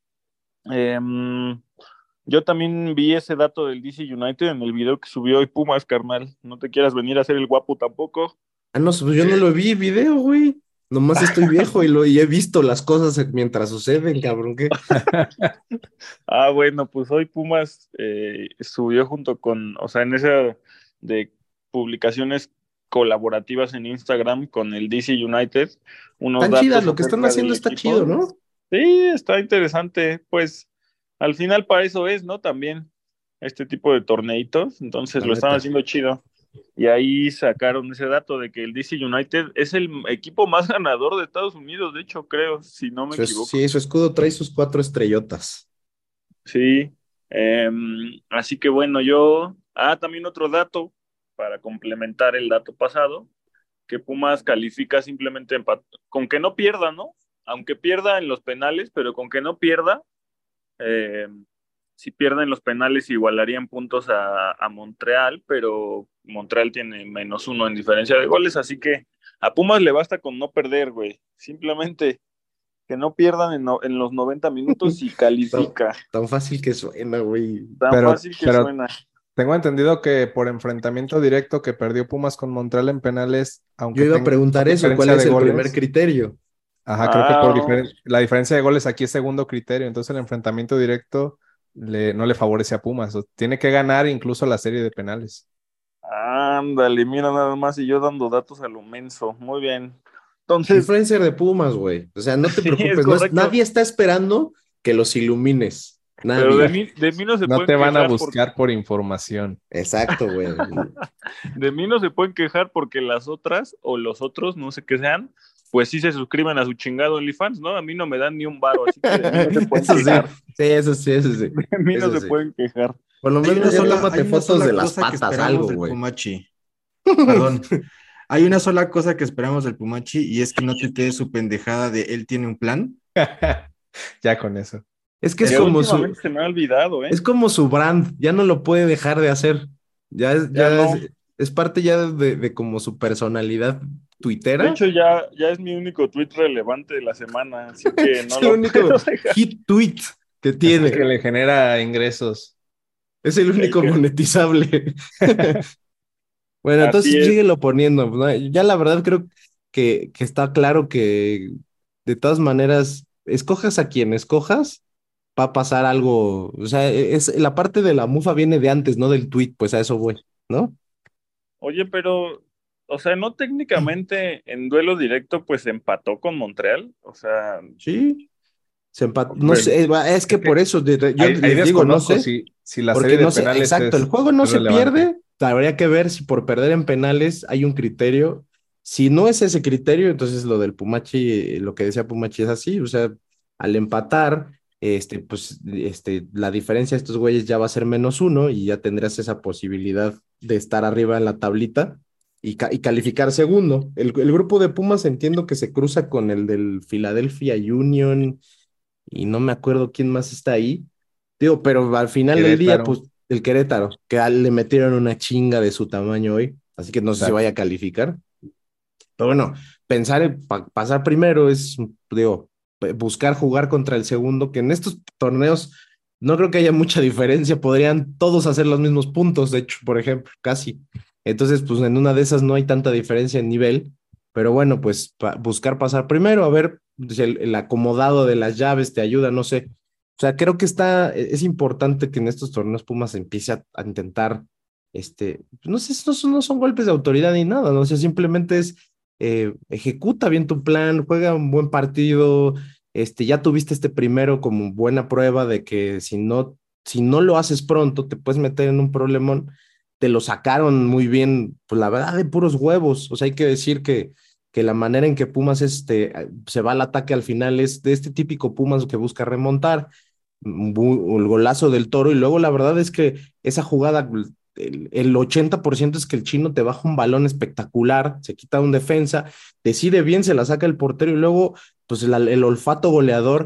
Em, yo también vi ese dato del DC United en el video que subió hoy Pumas, carnal. No te quieras venir a hacer el guapo tampoco. Ah, no, pues yo no lo vi video, güey. Nomás estoy viejo y he visto las cosas mientras suceden, cabrón, ¿qué? Ah, bueno, pues hoy Pumas subió junto con, o sea, en esa de publicaciones colaborativas en Instagram con el DC United, unos Tan chidas, datos lo que están acerca haciendo del está chido, equipo. ¿no? Sí, está interesante. Pues al final para eso es, ¿no? También este tipo de torneitos. Entonces La lo están neta. haciendo chido. Y ahí sacaron ese dato de que el DC United es el equipo más ganador de Estados Unidos, de hecho, creo, si no me equivoco. Sí, su escudo trae sus 4 estrellotas. Sí. Así que bueno, también otro dato para complementar el dato pasado, que Pumas califica simplemente con que no pierda, ¿no? Aunque pierda en los penales, pero con que no pierda, eh, si pierden los penales igualarían puntos a Montreal, pero Montreal tiene -1 en diferencia de goles, así que a Pumas le basta con no perder, güey. Simplemente que no pierdan en los 90 minutos y Tan, califica. tan fácil que suena, güey. Tan Pero, fácil que pero suena. tengo entendido que por enfrentamiento directo que perdió Pumas con Montreal en penales, Yo aunque iba a tenga preguntar eso, ¿cuál diferencia es de el primer goles, criterio? ajá, creo que Ah, la diferencia de goles aquí es segundo criterio, entonces el enfrentamiento directo no le favorece a Pumas, tiene que ganar incluso la serie de penales. ándale, mira nada más y yo dando datos a lo menso. Muy bien. Entonces, Influencer de Pumas, güey. O sea, no te sí, es preocupes, correcto. nadie está esperando que los ilumines. Pero de Nadie. mí, de mí no se No pueden te van a quejar porque buscar por información. Exacto, güey. de mí no se pueden quejar porque las otras o los otros, no sé qué sean, pues sí se suscriben a su chingado OnlyFans, ¿no? A mí no me dan ni un varo, así que de mí no se pueden Eso sí, quejar. sí, eso sí, eso sí. De mí no Eso se sí. pueden quejar. Por lo Hay una menos ya sola, hay tómate una fotos de sola las cosa que patas, esperamos algo, del güey. Pumachi. Perdón. Hay una sola cosa que esperamos del Pumachi y es que no tuitee su pendejada de él tiene un plan. Ya con eso. Es que es Que como su, últimamente se me ha olvidado, ¿eh? es como su brand, ya no lo puede dejar de hacer. Ya es, Ya ya no. es parte ya de como su personalidad De tuitera. hecho, ya es mi único tweet relevante de la semana, así que no Es el lo único puedo dejar. hit tweet que Es el que tiene. le genera ingresos. Es el El único que, monetizable. Bueno, entonces así es. síguelo poniendo, ¿no? Ya la verdad creo que está claro que de todas maneras, escojas a quien escojas, va a pasar algo. O sea, la parte de la mufa viene de antes, no del tweet, pues a eso voy, ¿no? Oye, pero, o sea, no técnicamente en duelo directo, pues empató con Montreal. O sea, Sí, no Pero sé, es que es por que eso yo ahí les digo, no desconozco sé, si la porque serie de no sé, penales exacto, el juego no es se relevante. pierde, habría que ver si por perder en penales hay un criterio. Si no es ese criterio, entonces lo del Pumachi, lo que decía Pumachi es así, o sea, al empatar, la diferencia de estos güeyes ya va a ser -1 y ya tendrás esa posibilidad de estar arriba en la tablita y calificar segundo. El grupo de Pumas entiendo que se cruza con el del Philadelphia Union y no me acuerdo quién más está ahí. Digo, pero al final del día, Querétaro, pues el Querétaro, que le metieron una chinga de su tamaño hoy, así que no sé si vaya a exacto. calificar. Pero bueno, pensar en pasar primero es, digo, buscar jugar contra el segundo, que en estos torneos no creo que haya mucha diferencia, podrían todos hacer los mismos puntos, de hecho, por ejemplo, casi. Entonces, pues en una de esas no hay tanta diferencia en nivel, pero bueno, pues buscar pasar primero, a ver si el acomodado de las llaves te ayuda, no sé. O sea, creo que es importante que en estos torneos Pumas empiece a intentar, no sé, no son golpes de autoridad ni nada, ¿no? O sea, simplemente es, ejecuta bien tu plan, juega un buen partido, ya tuviste este primero como buena prueba de que si no lo haces pronto, te puedes meter en un problemón. Te lo sacaron muy bien, pues la verdad, de puros huevos. O sea, hay que decir que la manera en que Pumas se va al ataque al final es de este típico Pumas que busca remontar, el golazo del Toro, y luego la verdad es que esa jugada, el 80% es que el chino te baja un balón espectacular, se quita un defensa, decide bien, se la saca el portero, y luego pues el olfato goleador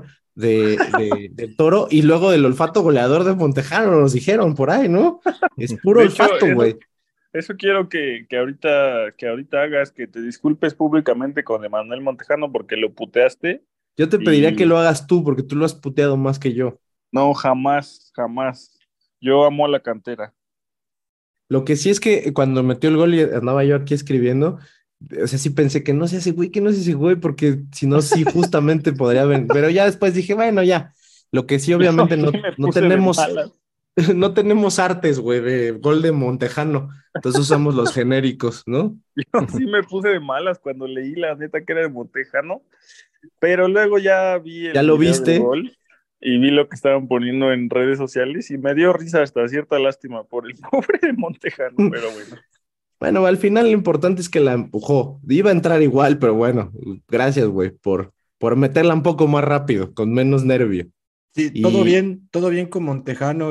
del Toro, y luego del olfato goleador de Montejano, nos dijeron por ahí, ¿no? Es puro De hecho, olfato, güey. eso quiero que ahorita hagas, que te disculpes públicamente con Emanuel Montejano porque lo puteaste. Yo te pediría que Y lo hagas tú, porque tú lo has puteado más que yo. no, jamás, jamás. Yo amo a la cantera. Lo que sí es que cuando metió el gol y andaba yo aquí escribiendo, o sea, sí pensé que no sé ese güey, que no sé ese güey, porque si no, sí, justamente podría haber, pero ya después dije, bueno, ya, lo que sí, obviamente Yo no, sí me no puse de tenemos, malas. no tenemos artes, güey, de gol de Montejano, entonces usamos los genéricos, ¿no? Yo sí me puse de malas cuando leí la neta que era de Montejano, pero luego ya vi ¿Ya el lo video del viste? gol y vi lo que estaban poniendo en redes sociales y me dio risa, hasta cierta lástima por el pobre de Montejano, pero bueno. Bueno, al final lo importante es que la empujó, iba a entrar igual, pero bueno, gracias, güey, por meterla un poco más rápido, con menos nervio. Sí, Y todo bien con Montejano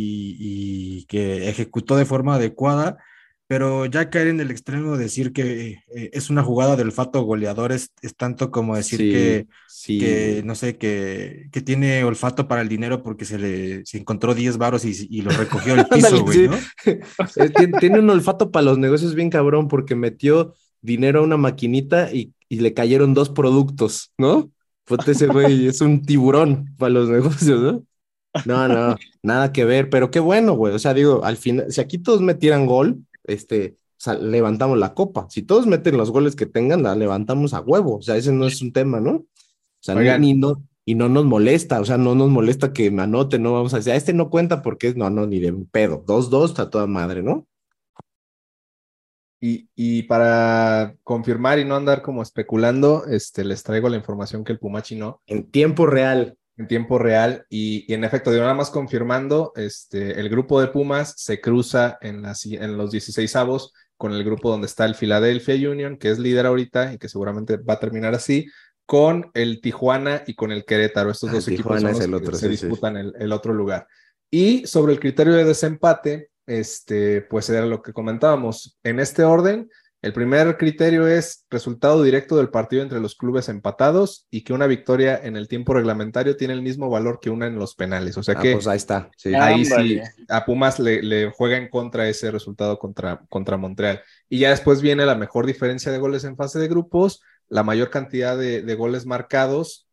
y que ejecutó de forma adecuada, pero ya caer en el extremo de decir que es una jugada de olfato goleador es tanto como decir sí, sí, que güey. no sé, que tiene olfato para el dinero porque se encontró 10 varos y los recogió del piso, Ándale, güey, sí. ¿no? Tiene un olfato para los negocios bien cabrón porque metió dinero a una maquinita y le cayeron 2 productos, ¿no? Puta, ese güey es un tiburón para los negocios, ¿no? No, no, nada que ver, pero qué bueno, güey. O sea, digo, al final, si aquí todos metieran gol, o sea, levantamos la copa. Si todos meten los goles que tengan, la levantamos a huevo. O sea, ese no es un tema, ¿no? O sea, Oigan, y no nos molesta, o sea, no nos molesta que me anote, no vamos a decir, este no cuenta porque no, ni de un pedo. 2-2 está toda madre, ¿no? y para confirmar y no andar como especulando, les traigo la información que el Pumachi no. En tiempo real. En tiempo real y en efecto, digo, nada más confirmando, el grupo de Pumas se cruza en los 16avos con el grupo donde está el Philadelphia Union, que es líder ahorita y que seguramente va a terminar así, con el Tijuana y con el Querétaro. Estos Ah, dos equipos Tijuana son es los el que otro, se sí, sí. disputan el otro lugar. Y sobre el criterio de desempate, pues era lo que comentábamos. En este orden, el primer criterio es resultado directo del partido entre los clubes empatados y que una victoria en el tiempo reglamentario tiene el mismo valor que una en los penales. O sea Ah, pues que ahí está, sí. ahí sí, Ándale. a Pumas le juega en contra ese resultado contra Montreal. Y ya después viene la mejor diferencia de goles en fase de grupos, la mayor cantidad de goles marcados,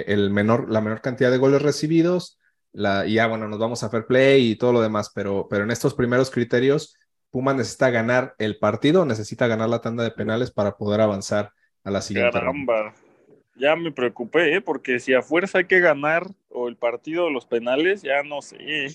la menor cantidad de goles recibidos, y ya bueno, nos vamos a fair play y todo lo demás, pero en estos primeros criterios, Pumas necesita ganar el partido, necesita ganar la tanda de penales para poder avanzar a la siguiente ronda. Caramba. Ya me preocupé, ¿eh? Porque si a fuerza hay que ganar o el partido o los penales, ya no sé.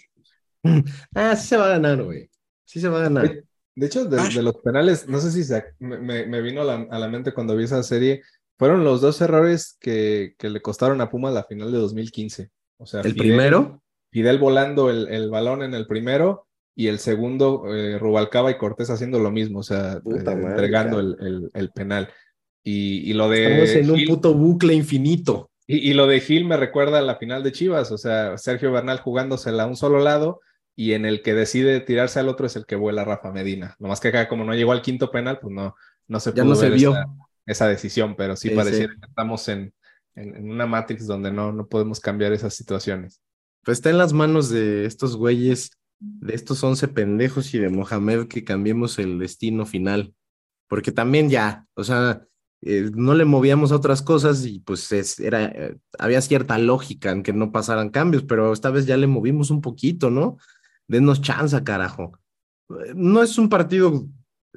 Ah, sí se va a ganar, güey. Sí se va a ganar. De hecho, Ah, de los penales, no sé si me vino a la mente cuando vi esa serie, fueron los dos errores que le costaron a Pumas la final de 2015. O sea, El Fidel, primero, Fidel volando el balón en el primero y el segundo, Rubalcaba y Cortés haciendo lo mismo, o sea, puta madre, entregando cabrón. el penal. Y lo Estamos de en un Gil, puto bucle infinito. y lo de Gil me recuerda a la final de Chivas, o sea, Sergio Bernal jugándosela a un solo lado y en el que decide tirarse al otro es el que vuela Rafa Medina. Nomás que acá como no llegó al quinto penal, pues no se Ya no pudo se ver vio. esa decisión, pero sí Ese. pareciera que estamos en una Matrix donde no podemos cambiar esas situaciones. Pues está en las manos de estos güeyes, de estos 11 pendejos y de Mohamed que cambiemos el destino final. Porque también ya, o sea, no le movíamos a otras cosas y pues había cierta lógica en que no pasaran cambios, pero esta vez ya le movimos un poquito, ¿no? Denos chance, carajo. No es un partido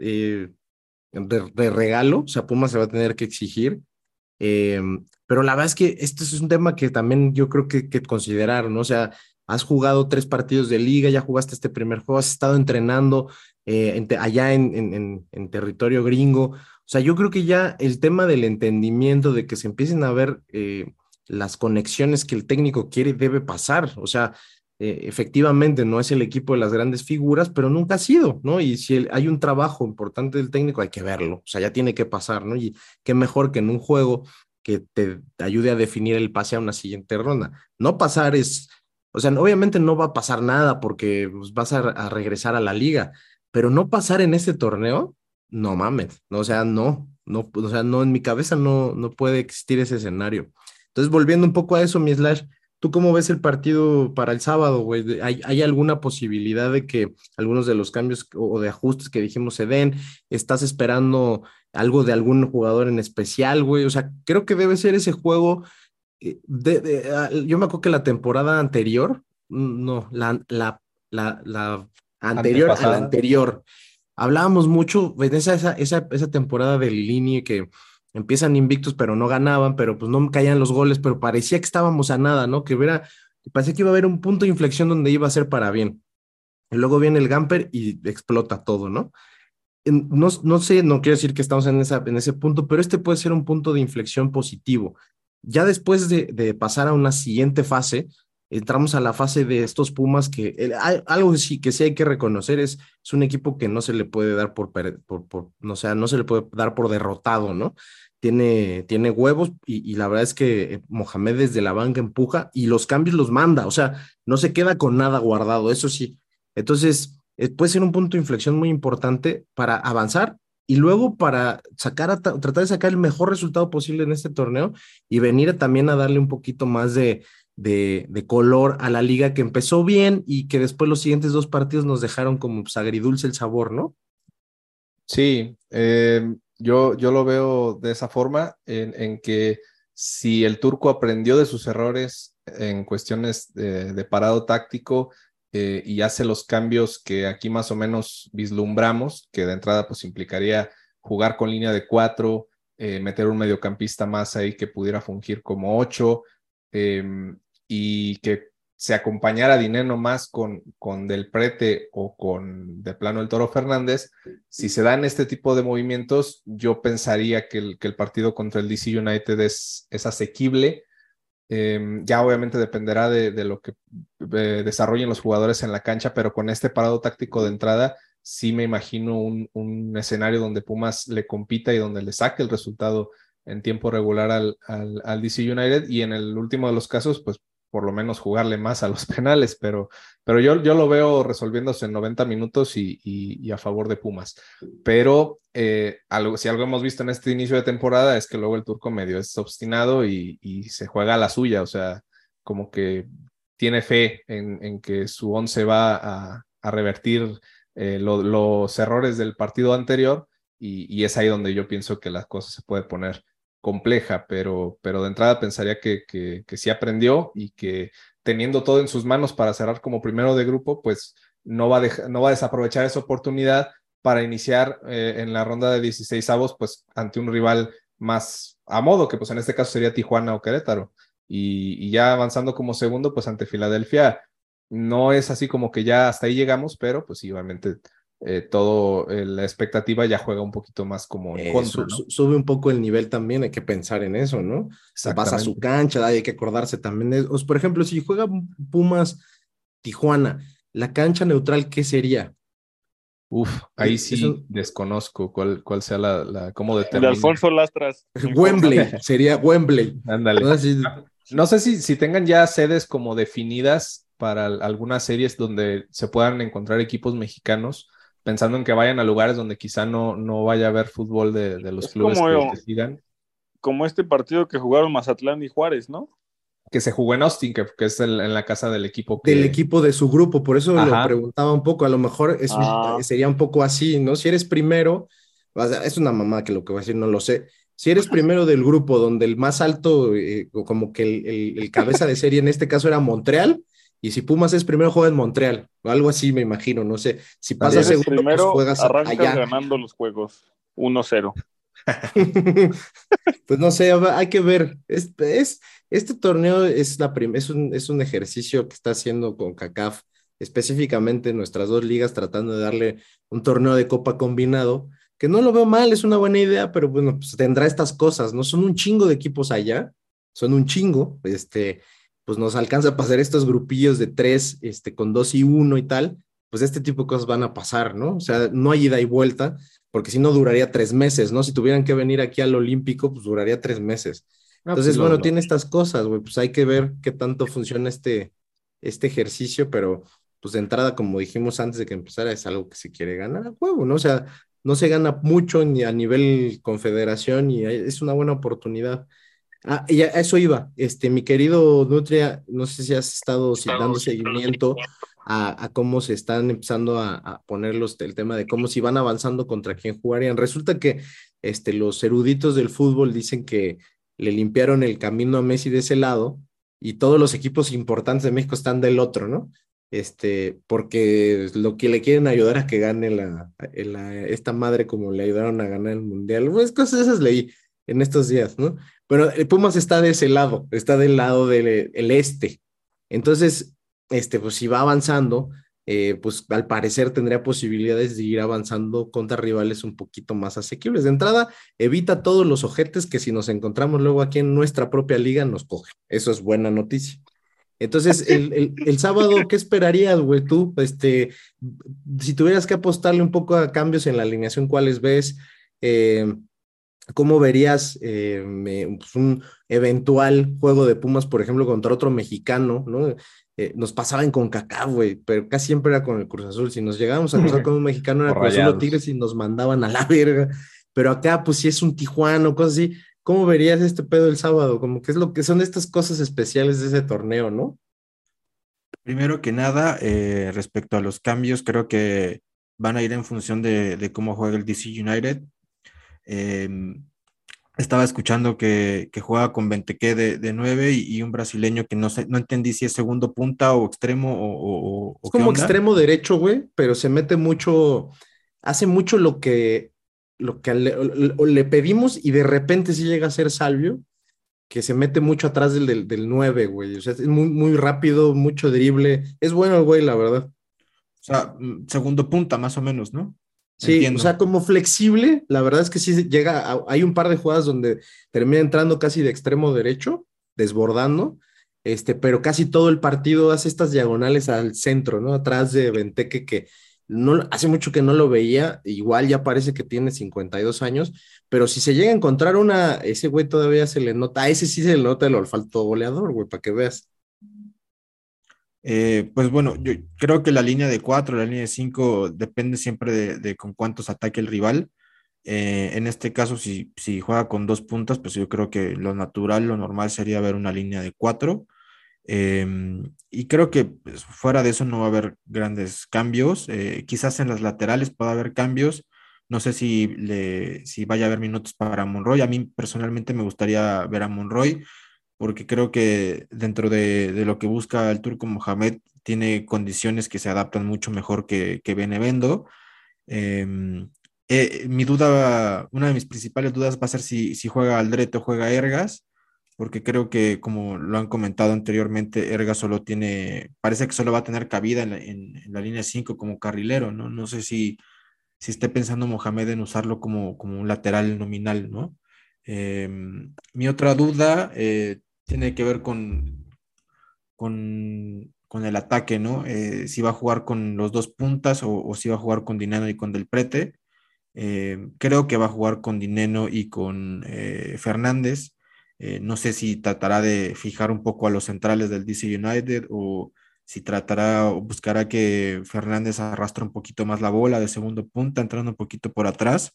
de regalo, o sea, Pumas se va a tener que exigir, pero la verdad es que este es un tema que también yo creo que considerar, ¿no? O sea, has jugado 3 partidos de liga, ya jugaste este primer juego, has estado entrenando allá en territorio gringo. O sea, yo creo que ya el tema del entendimiento, de que se empiecen a ver las conexiones que el técnico quiere, debe pasar. O sea, efectivamente no es el equipo de las grandes figuras, pero nunca ha sido, ¿no? Y si hay un trabajo importante del técnico, hay que verlo. O sea, ya tiene que pasar, ¿no? Y qué mejor que en un juego que te ayude a definir el pase a una siguiente ronda. No pasar o sea, obviamente no va a pasar nada porque pues, vas a regresar a la liga, pero no pasar en este torneo, no mames, no, o sea, o sea, no, en mi cabeza no puede existir ese escenario. Entonces, volviendo un poco a eso, mi Slash, ¿tú cómo ves el partido para el sábado, güey? ¿Hay alguna posibilidad de que algunos de los cambios o de ajustes que dijimos se den? ¿Estás esperando algo de algún jugador en especial, güey? O sea, creo que debe ser ese juego. Yo me acuerdo que la temporada anterior, no, la anterior a la Antepasada. anterior, hablábamos mucho en esa temporada del Lini que empiezan invictos, pero no ganaban, pero pues no caían los goles, pero parecía que estábamos a nada, ¿no? Parecía que iba a haber un punto de inflexión donde iba a ser para bien. Y luego viene el Gamper y explota todo, ¿no? No sé, no quiero decir que estamos en ese punto, pero este puede ser un punto de inflexión positivo. Ya después de pasar a una siguiente fase, entramos a la fase de estos Pumas que algo que sí hay que reconocer es un equipo que no se le puede dar o sea, no se le puede dar por derrotado, ¿no? Tiene huevos y la verdad es que Mohamed desde la banca empuja y los cambios los manda, o sea, no se queda con nada guardado, eso sí. Entonces, puede ser un punto de inflexión muy importante para avanzar y luego para tratar de sacar el mejor resultado posible en este torneo y venir también a darle un poquito más de color a la liga que empezó bien y que después los siguientes 2 partidos nos dejaron como pues, agridulce el sabor, ¿no? Sí, yo lo veo de esa forma, en que si el turco aprendió de sus errores en cuestiones de parado táctico y hace los cambios que aquí más o menos vislumbramos, que de entrada pues implicaría jugar con línea de 4, meter un mediocampista más ahí que pudiera fungir como 8, y que se acompañara Dineno más con Del Prete o con de plano el Toro Fernández. Si se dan este tipo de movimientos, yo pensaría que el partido contra el DC United es asequible. Ya obviamente dependerá de lo que desarrollen los jugadores en la cancha, pero con este parado táctico de entrada, sí me imagino un escenario donde Pumas le compita y donde le saque el resultado en tiempo regular al DC United, y en el último de los casos, pues por lo menos jugarle más a los penales, pero yo lo veo resolviéndose en 90 minutos y a favor de Pumas. Pero si algo hemos visto en este inicio de temporada es que luego el turco medio es obstinado y se juega a la suya, o sea, como que tiene fe en que su once va a revertir los errores del partido anterior, y es ahí donde yo pienso que las cosas se puede poner compleja, pero de entrada pensaría que sí aprendió y que teniendo todo en sus manos para cerrar como primero de grupo, pues no va a desaprovechar esa oportunidad para iniciar en la ronda de 16avos, pues ante un rival más a modo, que pues en este caso sería Tijuana o Querétaro, y ya avanzando como segundo, pues ante Filadelfia. No es así como que ya hasta ahí llegamos, pero pues sí, obviamente la expectativa ya juega un poquito más como en contra, ¿no? Sube un poco el nivel también, hay que pensar en eso, ¿no? Vas a su cancha, hay que acordarse también de, por ejemplo, si juega Pumas Tijuana, la cancha neutral, ¿qué sería? Ahí sí desconozco cuál sea cómo determina. De Alfonso Lastras. Wembley, sería Wembley. Ándale. No sé si tengan ya sedes como definidas para algunas series donde se puedan encontrar equipos mexicanos, pensando en que vayan a lugares donde quizá no vaya a haber fútbol de los clubes que sigan. Como este partido que jugaron Mazatlán y Juárez, ¿no? Que se jugó en Austin, que es en la casa del equipo. Del equipo de su grupo, por eso lo preguntaba un poco, a lo mejor sería un poco así, ¿no? Si eres primero, es una mamá que lo que voy a decir no lo sé, si eres primero del grupo donde el más alto, como que el cabeza de serie en este caso era Montreal, y si Pumas es primero, juega en Montreal, o algo así me imagino, no sé. Si Si pasas eres segundo, pues primero, juegas arrancas allá. ganando los juegos 1-0. Pues no sé, hay que ver. Este torneo es un ejercicio que está haciendo con CACAF, específicamente nuestras dos ligas, tratando de darle un torneo de copa combinado, que no lo veo mal, es una buena idea, pero bueno, pues tendrá estas cosas, ¿no? Son un chingo de equipos allá, son un chingo, pues nos alcanza para hacer estos grupillos de tres, con 2-1 y tal, pues este tipo de cosas van a pasar, ¿no? O sea, no hay ida y vuelta, porque si no duraría 3 meses, ¿no? Si tuvieran que venir aquí al Olímpico, pues duraría 3 meses. No, pues sí, Entonces, bueno, tiene estas cosas, güey, pues hay que ver qué tanto funciona este ejercicio, pero pues de entrada, como dijimos antes de que empezara, es algo que se quiere ganar a huevo, ¿no? O sea, no se gana mucho ni a nivel confederación y es una buena oportunidad. Ah, y a eso iba, mi querido Nutria, no sé si has estado dando seguimiento a cómo se están empezando a poner el tema de cómo si van avanzando contra quién jugarían. Resulta que los eruditos del fútbol dicen que le limpiaron el camino a Messi de ese lado y todos los equipos importantes de México están del otro, ¿no? Porque lo que le quieren ayudar a que gane esta madre como le ayudaron a ganar el Mundial, pues cosas esas leí en estos días, ¿no? Pero el Pumas está de ese lado, está del lado del el este. Entonces, pues si va avanzando, pues al parecer tendría posibilidades de ir avanzando contra rivales un poquito más asequibles. De entrada, evita todos los ojetes que si nos encontramos luego aquí en nuestra propia liga nos cogen. Eso es buena noticia. Entonces, el sábado, ¿qué esperarías, güey, tú? Si tuvieras que apostarle un poco a cambios en la alineación, ¿cuáles ves? ¿Cómo verías pues un eventual juego de Pumas, por ejemplo, contra otro mexicano, ¿no? Nos pasaba en CONCACAF, güey, pero casi siempre era con el Cruz Azul. Si nos llegábamos a cruzar con un mexicano era o Cruz Azul o Rayados. Tigres y nos mandaban a la verga. Pero acá, pues si es un Tijuana o cosas así, ¿cómo verías este pedo el sábado? Como que es lo que son estas cosas especiales de ese torneo, ¿no? Primero que nada, respecto a los cambios, creo que van a ir en función de cómo juega el DC United. Estaba escuchando que juega con Benteke de 9 y un brasileño que no sé, no entendí si es segundo punta o extremo Es o qué como onda. extremo derecho, güey, pero se mete mucho, hace mucho lo que le pedimos y de repente sí llega a ser Salvio, que se mete mucho atrás del 9, güey. O sea, es muy, muy rápido, mucho drible. Es bueno el güey, la verdad. O sea, segundo punta más o menos, ¿no? Sí, o sea, Entiendo. como flexible, la verdad es que sí llega, hay un par de jugadas donde termina entrando casi de extremo derecho, desbordando, pero casi todo el partido hace estas diagonales al centro, ¿no? Atrás de Benteke, que no, hace mucho que no lo veía, igual ya parece que tiene 52 años, pero si se llega a encontrar ese güey todavía se le nota, a ese sí se le nota el olfato goleador, güey, para que veas. Pues bueno, yo creo que la línea de 4, la línea de 5 depende siempre de con cuántos ataque el rival. En este caso, si juega con dos puntas, pues yo creo que lo natural, lo normal sería ver una línea de 4. Y creo que pues, fuera de eso no va a haber grandes cambios. Quizás en las laterales pueda haber cambios. No sé si vaya a haber minutos para Monroy. A mí personalmente me gustaría ver a Monroy porque creo que dentro de lo que busca el turco Mohamed tiene condiciones que se adaptan mucho mejor que Benevendo. Mi duda, una de mis principales dudas va a ser si juega Aldrete o juega Ergas, porque creo que, como lo han comentado anteriormente, Ergas parece que solo va a tener cabida en la línea 5 como carrilero, ¿no? No sé si esté pensando Mohamed en usarlo como un lateral nominal, ¿no? Mi otra duda tiene que ver con el ataque, ¿no? Si va a jugar con los dos puntas o si va a jugar con Dineno y con Del Prete. Creo que va a jugar con Dineno y con Fernández. No sé si tratará de fijar un poco a los centrales del DC United o si tratará o buscará que Fernández arrastre un poquito más la bola de segundo punta, entrando un poquito por atrás.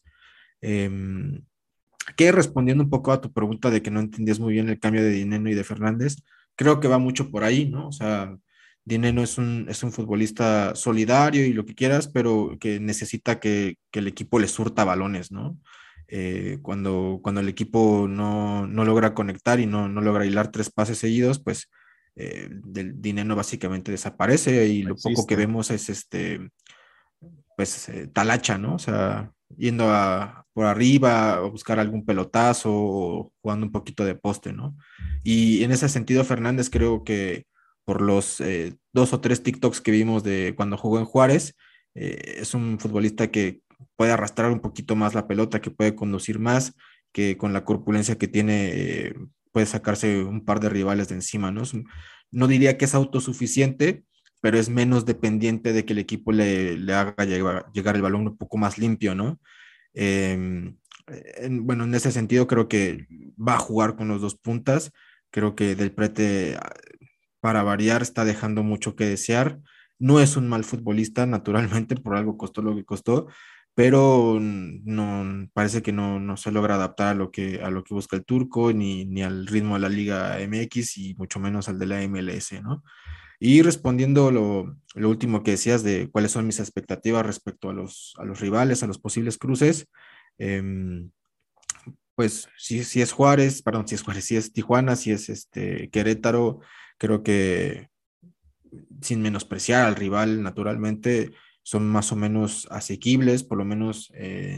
Que respondiendo un poco a tu pregunta de que no entendías muy bien el cambio de Dineno y de Fernández, creo que va mucho por ahí, ¿no? O sea, Dineno es un futbolista solidario y lo que quieras, pero que necesita que el equipo le surta balones, ¿no? Cuando el equipo no logra conectar y no logra hilar 3 pases seguidos, pues del dinero básicamente desaparece y lo poco que vemos es pues talacha, ¿no? O sea, yendo por arriba o buscar algún pelotazo o jugando un poquito de poste, ¿no? Y en ese sentido, Fernández, creo que por los 2 o 3 TikToks que vimos de cuando jugó en Juárez, es un futbolista que puede arrastrar un poquito más la pelota, que puede conducir más, que con la corpulencia que tiene puede sacarse un par de rivales de encima, ¿no? No diría que es autosuficiente, pero es menos dependiente de que el equipo le haga llegar el balón un poco más limpio, ¿no? Eh, bueno, en ese sentido creo que va a jugar con los 2 puntas. Creo que Del Prete, para variar, está dejando mucho que desear. No es un mal futbolista, naturalmente, por algo costó lo que costó, pero no, parece que no se logra adaptar a lo que busca el turco, ni al ritmo de la Liga MX y mucho menos al de la MLS, ¿no? Y respondiendo lo último que decías de cuáles son mis expectativas respecto a los rivales, a los posibles cruces, em, pues si es Juárez, perdón, si es Juárez, si es Tijuana, si es Querétaro, creo que sin menospreciar al rival, naturalmente, son más o menos asequibles, por lo menos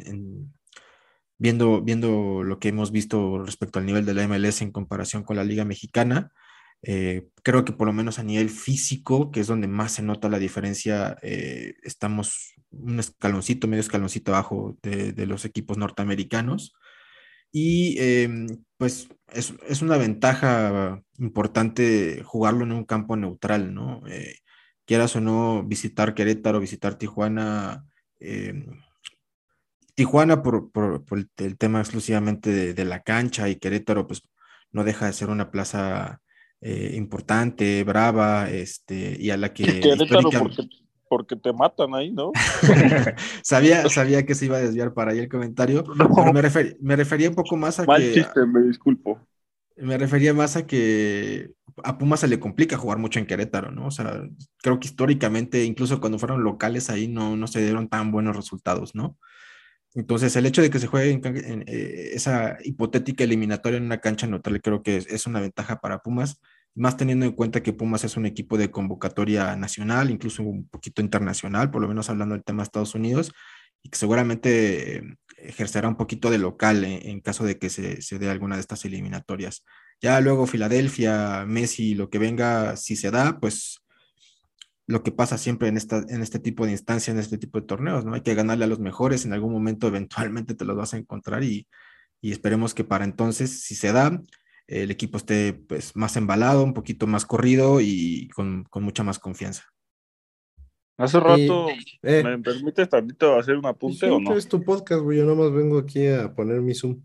viendo lo que hemos visto respecto al nivel de la MLS en comparación con la Liga Mexicana. Creo que por lo menos a nivel físico, que es donde más se nota la diferencia, estamos un escaloncito, medio escaloncito abajo de los equipos norteamericanos. Y pues es una ventaja importante jugarlo en un campo neutral, ¿no? Quieras o no, visitar Querétaro, visitar Tijuana. Tijuana por el tema exclusivamente de la cancha, y Querétaro pues no deja de ser una plaza importante, brava, y a la que Y Querétaro histórica porque te matan ahí, ¿no? sabía que se iba a desviar para ahí el comentario, pero No, me refería un poco más a mal que chiste, me disculpo. a Pumas se le complica jugar mucho en Querétaro, ¿no? O sea, creo que históricamente, incluso cuando fueron locales ahí, no se dieron tan buenos resultados, ¿no? Entonces, el hecho de que se juegue esa hipotética eliminatoria en una cancha neutral, creo que es una ventaja para Pumas, más teniendo en cuenta que Pumas es un equipo de convocatoria nacional, incluso un poquito internacional, por lo menos hablando del tema de Estados Unidos, y que seguramente ejercerá un poquito de local en caso de que se dé alguna de estas eliminatorias. Ya luego Filadelfia, Messi, lo que venga, si se da, pues lo que pasa siempre en este tipo de instancias, en este tipo de torneos, ¿no? Hay que ganarle a los mejores, en algún momento eventualmente te los vas a encontrar, y esperemos que para entonces, si se da, el equipo esté pues más embalado, un poquito más corrido y con mucha más confianza. Hace Y, rato, ¿me permites tantito hacer un pues apunte o siempre no? es tu podcast, güey. Yo nomás vengo aquí a poner mi Zoom.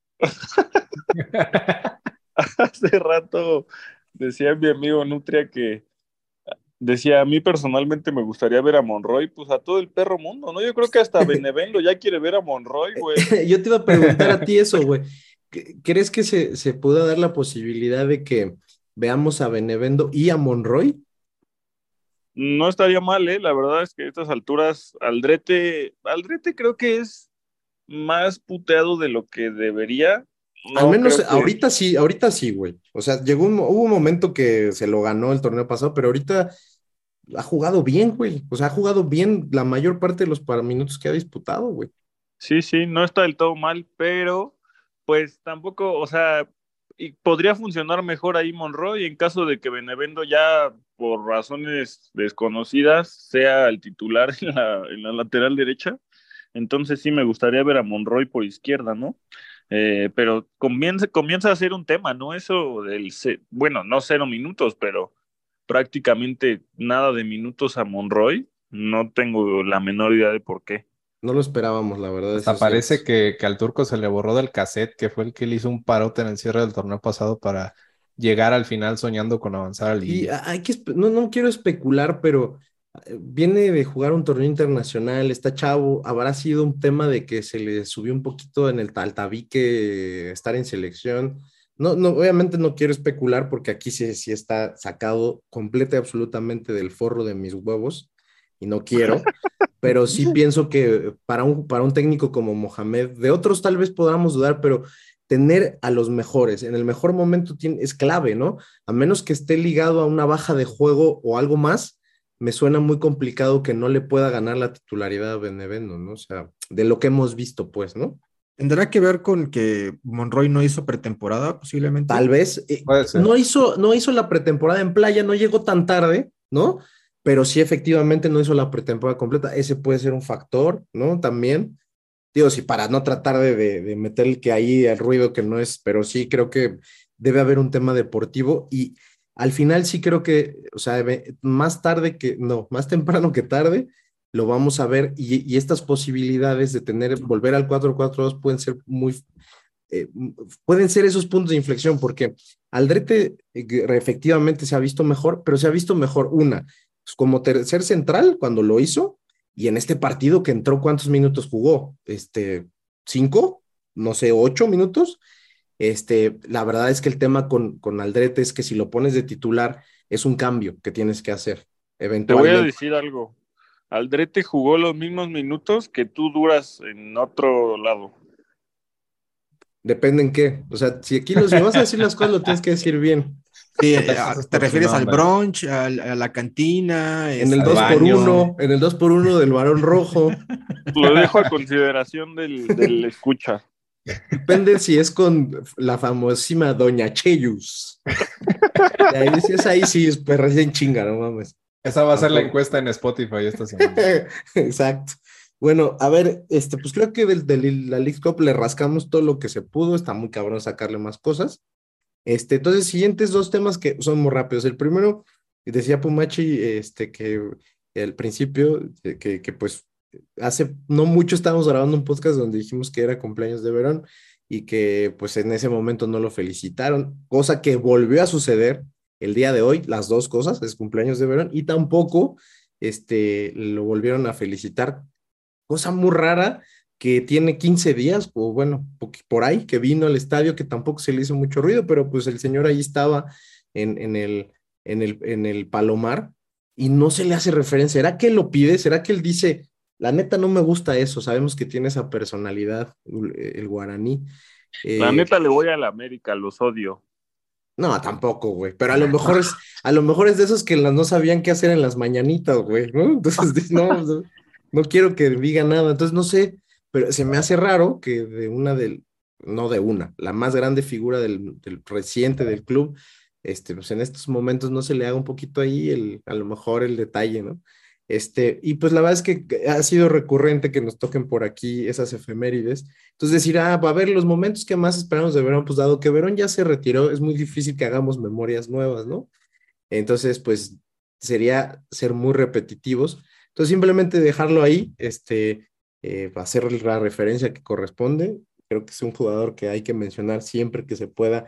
Hace rato decía mi amigo Nutria que decía, a mí personalmente me gustaría ver a Monroy, pues a todo el perro mundo, ¿no? Yo creo que hasta Benevendo ya quiere ver a Monroy, güey. Yo te iba a preguntar a ti eso, güey. ¿Crees que se pueda dar la posibilidad de que veamos a Benevendo y a Monroy? No estaría mal, ¿eh? La verdad es que a estas alturas, Aldrete creo que es más puteado de lo que debería. Al No menos creo que... ahorita sí, güey. O sea, hubo un momento que se lo ganó el torneo pasado, pero ahorita ha jugado bien, güey. O sea, ha jugado bien la mayor parte de los minutos que ha disputado, güey. Sí, sí, no está del todo mal, pero pues tampoco, o sea, y podría funcionar mejor ahí Monroy en caso de que Benevendo ya por razones desconocidas sea el titular en la lateral derecha. Entonces sí me gustaría ver a Monroy por izquierda, ¿no? Pero comienza a ser un tema, ¿no? Eso bueno, no 0 minutos, pero prácticamente nada de minutos a Monroy. No tengo la menor idea de por qué. No lo esperábamos, la verdad, eso Hasta es cierto. parece que al turco se le borró del cassette, que fue el que le hizo un parote en el cierre del torneo pasado para llegar al final soñando con avanzar a Y liguilla. no quiero especular, pero viene de jugar un torneo internacional, está chavo, habrá sido un tema de que se le subió un poquito en el al tabique estar en selección. No, obviamente no quiero especular porque aquí sí está sacado completa y absolutamente del forro de mis huevos. y no quiero, pero sí pienso que para un técnico como Mohamed, de otros tal vez podamos dudar, pero tener a los mejores en el mejor momento es clave, ¿no? A menos que esté ligado a una baja de juego o algo más, me suena muy complicado que no le pueda ganar la titularidad a Benevento, ¿no? O sea, de lo que hemos visto, pues, ¿no? ¿Tendrá que ver con que Monroy no hizo pretemporada, posiblemente? Tal vez. Puede ser. No hizo la pretemporada en playa, no llegó tan tarde, ¿no? Pero sí efectivamente no hizo la pretemporada completa. Ese puede ser un factor, ¿no? También. Digo, sí, para no tratar de meter el que ahí el ruido que no es, pero sí creo que debe haber un tema deportivo y al final sí creo que, o sea, más temprano que tarde, lo vamos a ver y estas posibilidades de volver al 4-4-2 eh, pueden ser esos puntos de inflexión, porque Aldrete efectivamente se ha visto mejor, pero se ha visto mejor pues, como tercer central cuando lo hizo, y en este partido que entró, ¿cuántos minutos jugó? ¿5? No sé, 8 minutos. La verdad es que el tema con Aldrete es que si lo pones de titular, es un cambio que tienes que hacer, Te voy a eventualmente. decir algo. Aldrete jugó los mismos minutos que tú duras en otro lado. Depende en qué. O sea, si vas a decir las cosas, lo tienes que decir bien. Sí, Eso es ¿te por su refieres al nombre. brunch, a la cantina? En el Al 2x1, en el 2x1 del Barón Rojo. Lo dejo a consideración del escucha. Depende si es con la famosísima Doña Cheyus. Ahí sí, es recién chinga, no mames. Esa va a ser la Tampoco. encuesta en Spotify esta semana. Exacto. Bueno, a ver, pues creo que la League Cup le rascamos todo lo que se pudo, está muy cabrón sacarle más cosas. Entonces, siguientes dos temas que son muy rápidos. El primero, decía Pumachi, que al principio, que pues hace no mucho estábamos grabando un podcast donde dijimos que era cumpleaños de Verón y que pues en ese momento no lo felicitaron, cosa que volvió a suceder el día de hoy, las dos cosas, es cumpleaños de Verón, y tampoco lo volvieron a felicitar, cosa muy rara que tiene 15 días, o bueno, por ahí, que vino al estadio, que tampoco se le hizo mucho ruido, pero pues el señor ahí estaba en el Palomar y no se le hace referencia. ¿Será que él lo pide? ¿Será que él dice, la neta no me gusta eso? Sabemos que tiene esa personalidad, el guaraní. La neta le voy a la América, los odio. No, tampoco, güey, pero a lo mejor es de esos que no sabían qué hacer en las mañanitas, güey, ¿no? Entonces, no quiero que diga nada, entonces no sé, pero se me hace raro que no de una, la más grande figura del reciente del club, pues en estos momentos no se le haga un poquito ahí a lo mejor el detalle, ¿no? Y pues la verdad es que ha sido recurrente que nos toquen por aquí esas efemérides. Entonces decir, va a ver los momentos que más esperamos de Verón, pues dado que Verón ya se retiró, es muy difícil que hagamos memorias nuevas, ¿no? Entonces, pues sería ser muy repetitivos. Entonces simplemente dejarlo ahí, hacer la referencia que corresponde. Creo que es un jugador que hay que mencionar siempre que se pueda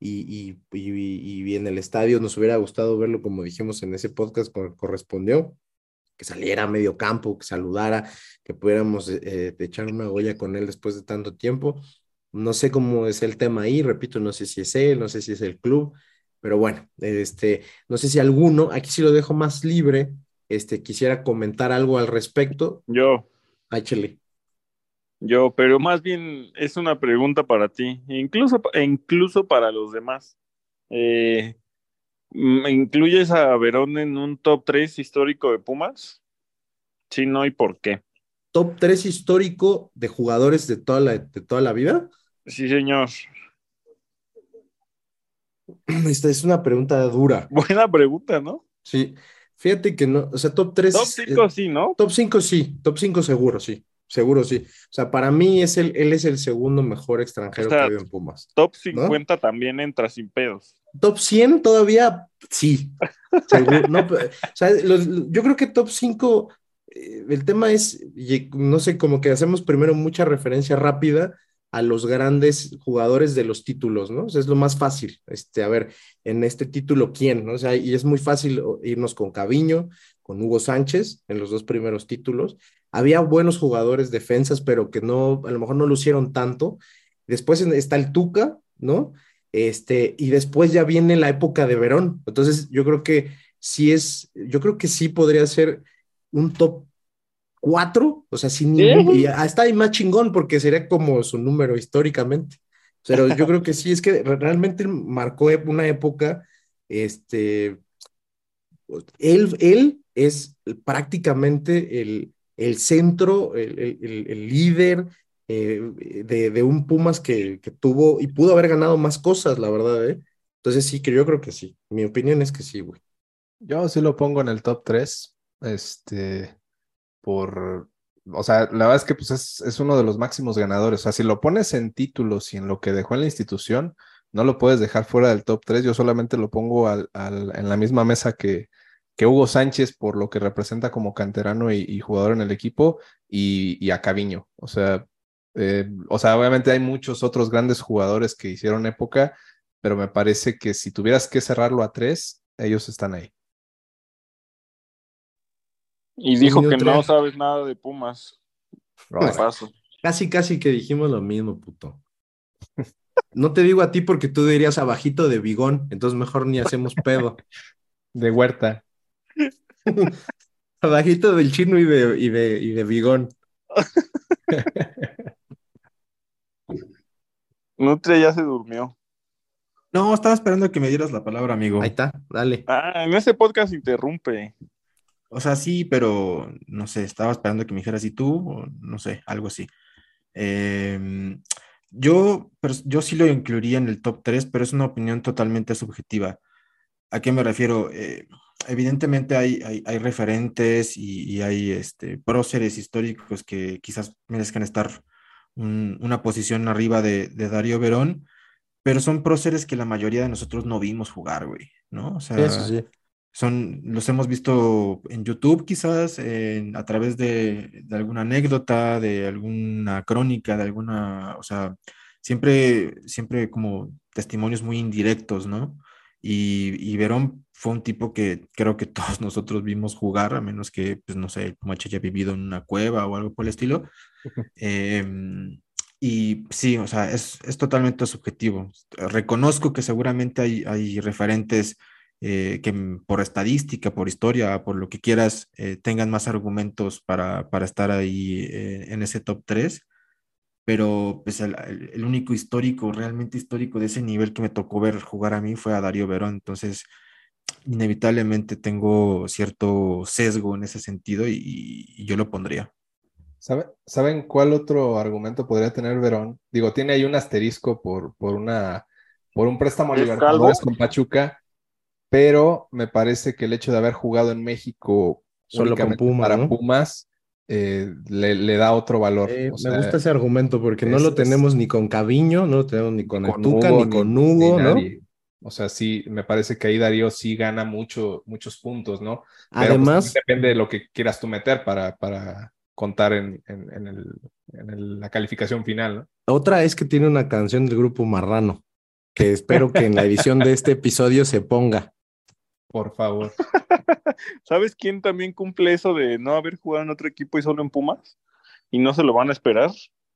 y en el estadio nos hubiera gustado verlo, como dijimos en ese podcast, correspondió que saliera a medio campo, que saludara, que pudiéramos echar una olla con él después de tanto tiempo. No sé cómo es el tema ahí, repito, no sé si es él, no sé si es el club, pero bueno, no sé si alguno, aquí sí lo dejo más libre, quisiera comentar algo al respecto. Échale. Pero más bien es una pregunta para ti, incluso para los demás. ¿Incluyes a Verón en un top 3 histórico de Pumas? Sí, no, ¿y por qué? ¿Top 3 histórico de jugadores de toda la vida? Sí, señor. Esta es una pregunta dura. Buena pregunta, ¿no? Sí, fíjate que no, o sea, top 3. Top 5 sí, ¿no? Top 5 sí, top 5 seguro, sí. Seguro sí. O sea, para mí él es el segundo mejor extranjero que ha habido en Pumas. Top 50 ¿no? También entra sin pedos. Top 100 todavía sí. Seguro, no, o sea, yo creo que top 5, el tema es, no sé, como que hacemos primero mucha referencia rápida a los grandes jugadores de los títulos, ¿no? O sea, es lo más fácil. A ver, en este título, ¿quién? ¿No? O sea, y es muy fácil irnos con Caviño, con Hugo Sánchez en los dos primeros títulos. Había buenos jugadores defensas, pero que no, a lo mejor no lucieron tanto. Después está el Tuca, ¿no? Y después ya viene la época de Verón. Entonces, yo creo que sí podría ser un top 4, o sea, sin ¿Sí? ningún, y hasta hay más chingón porque sería como su número históricamente. Pero yo creo que sí, es que realmente marcó una época, este, él es prácticamente el centro, el líder de un Pumas que tuvo y pudo haber ganado más cosas, la verdad, ¿eh? Entonces sí, que yo creo que sí. Mi opinión es que sí, güey. Yo sí lo pongo en el top 3, o sea, la verdad es que pues es uno de los máximos ganadores. O sea, si lo pones en títulos y en lo que dejó en la institución, no lo puedes dejar fuera del top 3. Yo solamente lo pongo en la misma mesa que Hugo Sánchez por lo que representa como canterano y jugador en el equipo y a Caviño. O sea, obviamente hay muchos otros grandes jugadores que hicieron época, pero me parece que si tuvieras que cerrarlo a 3, ellos están ahí. Y Un dijo que minuto, no sabes nada de Pumas. De Ahora, paso. casi que dijimos lo mismo, puto. No te digo a ti porque tú dirías abajito de Bigón, entonces mejor ni hacemos pedo. de Huerta. Abajito del Chino y de Bigón. Nutria ya se durmió. No, estaba esperando que me dieras la palabra, Ahí amigo. está, dale. Ah, en ese podcast interrumpe. O sea, sí, pero no sé, estaba esperando que me dijeras, ¿y tú? O no sé, algo así. Em, yo sí lo incluiría en el top 3, pero es una opinión totalmente subjetiva. ¿A qué me refiero? Evidentemente hay referentes y hay próceres históricos que quizás merezcan estar una posición arriba de Darío Verón, pero son próceres que la mayoría de nosotros no vimos jugar, güey, ¿no? O Eso sea, sí. los hemos visto en YouTube quizás, a través de alguna anécdota, de alguna crónica, de alguna, o sea, siempre como testimonios muy indirectos, ¿no? Y Verón fue un tipo que creo que todos nosotros vimos jugar, a menos que, pues no sé, el Pumache haya vivido en una cueva o algo por el estilo. Y sí, o sea, es totalmente subjetivo. Reconozco que seguramente hay referentes por estadística, por historia, por lo que quieras, tengan más argumentos para estar ahí en ese top 3, pero pues el único histórico, realmente histórico de ese nivel que me tocó ver jugar a mí fue a Darío Verón, entonces inevitablemente tengo cierto sesgo en ese sentido y yo lo pondría. ¿Saben cuál otro argumento podría tener Verón? Digo, tiene ahí un asterisco por un préstamo a ¿Es calvo? Libertadores con Pachuca, pero me parece que el hecho de haber jugado en México Solo con únicamente Pumas, para ¿no? Pumas le da otro valor. O Me gusta sea, ese argumento porque no lo es tenemos ni con Caviño, no lo tenemos ni ni con el con Tuca, Hugo ni ni, con ni Hugo, ¿no? nadie. O sea, sí, me parece que ahí Darío sí gana muchos puntos, ¿no? Pero pues también Además, depende de lo que quieras tú meter para contar la calificación final, ¿no? otra es que tiene una canción del grupo Marrano, que espero que en la edición de este episodio se ponga. Por favor. ¿Sabes quién también cumple eso de no haber jugado en otro equipo y solo en Pumas? Y no se lo van a esperar.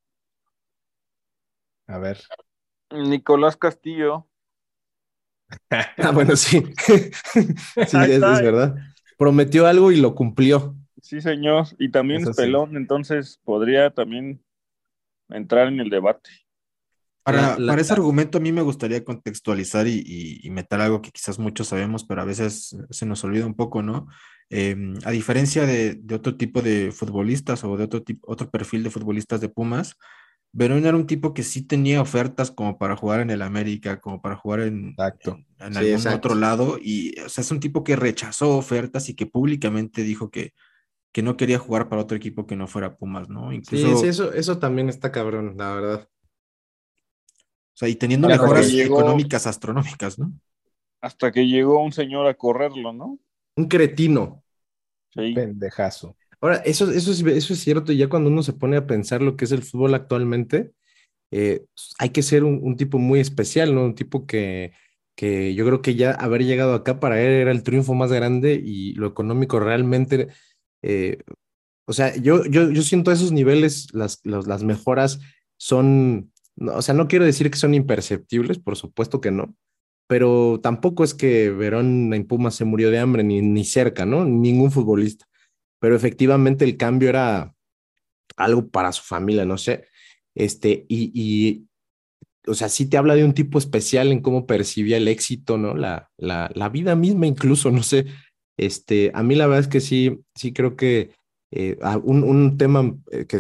A ver. Nicolás Castillo. Ah, bueno, sí. Sí, Ahí es está. verdad. Prometió algo y lo cumplió. Sí, señor. Y también es Eso sí. pelón, entonces podría también entrar en el debate. La, Para la, ese argumento a mí me gustaría contextualizar y meter algo que quizás muchos sabemos, pero a veces se nos olvida un poco, ¿no? A diferencia de otro tipo de futbolistas o de otro perfil de futbolistas de Pumas, Verón era un tipo que sí tenía ofertas como para jugar en el América, como para jugar Exacto. en sí, algún exacto. otro lado, y o sea, es un tipo que rechazó ofertas y que públicamente dijo que no quería jugar para otro equipo que no fuera Pumas, ¿no? Sí, sí, Incluso, eso también está cabrón, la verdad. o sea, y teniendo Hasta que mejoras llegó, económicas astronómicas, ¿no? hasta que llegó un señor a correrlo, ¿no? Un cretino. Sí. Pendejazo. Ahora, eso es cierto, y ya cuando uno se pone a pensar lo que es el fútbol actualmente, hay que ser un tipo muy especial, ¿no? Un tipo que yo creo que ya haber llegado acá para él era el triunfo más grande y lo económico realmente, eh, o sea, yo siento esos niveles, las mejoras son, no, o sea, no quiero decir que son imperceptibles, por supuesto que no, pero tampoco es que Verón en Pumas se murió de hambre, ni cerca, ¿no? Ningún futbolista. pero efectivamente el cambio era algo para su familia, no sé, o sea, sí te habla de un tipo especial en cómo percibía el éxito, ¿no? La vida misma incluso, no sé, a mí la verdad es que sí creo que un tema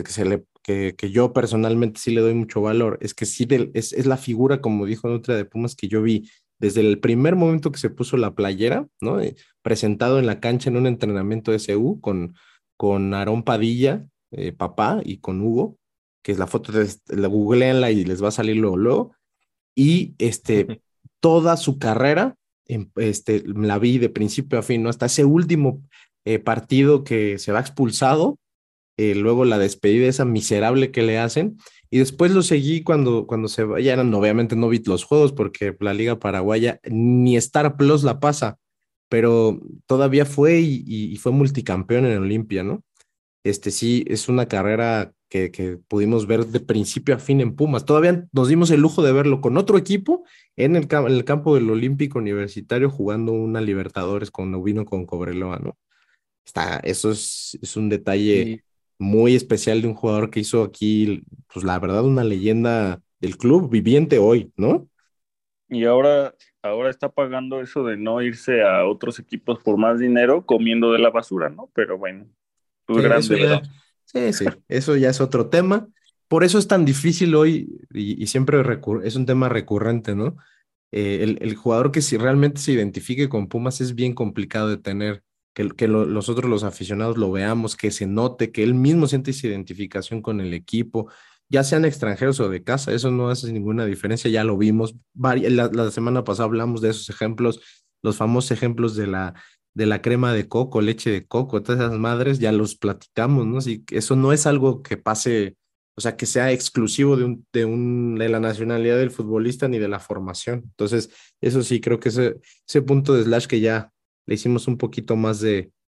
que yo personalmente sí le doy mucho valor es que sí es la figura, como dijo Nutria de Pumas, que yo vi desde el primer momento que se puso la playera, ¿no? Presentado en la cancha en un entrenamiento de SU con Aarón Padilla, papá, y con Hugo, que es la foto, la googleenla y les va a salir luego, y toda su carrera, la vi de principio a fin, ¿no? Hasta ese último partido que se va expulsado, luego la despedida esa miserable que le hacen, y después lo seguí cuando se vayan, obviamente no vi los juegos porque la Liga Paraguaya ni Star Plus la pasa, pero todavía fue y fue multicampeón en Olimpia, ¿no? Sí, es una carrera que pudimos ver de principio a fin en Pumas. Todavía nos dimos el lujo de verlo con otro equipo en el campo del Olímpico Universitario jugando una Libertadores cuando vino con Cobreloa, ¿no? Eso es un detalle Y, muy especial de un jugador que hizo aquí, pues la verdad, una leyenda del club viviente hoy, ¿no? Y ahora está pagando eso de no irse a otros equipos por más dinero comiendo de la basura, ¿no? Pero bueno, Sí, pues eso grande, ya, ¿verdad? sí, eso ya es otro tema. Por eso es tan difícil hoy y siempre es un tema recurrente, ¿no? El jugador que si realmente se identifique con Pumas es bien complicado de tener, nosotros los aficionados lo veamos, que se note, que él mismo siente esa identificación con el equipo, ya sean extranjeros o de casa, eso no hace ninguna diferencia, ya lo vimos. La semana pasada hablamos de esos ejemplos, los famosos ejemplos de la crema de coco, leche de coco, todas esas madres, ya los platicamos, ¿no? Sí, eso no es algo que pase, o sea, que sea exclusivo de la nacionalidad del futbolista ni de la formación. Entonces, eso sí, creo que ese punto de Slash que ya le hicimos un poquito más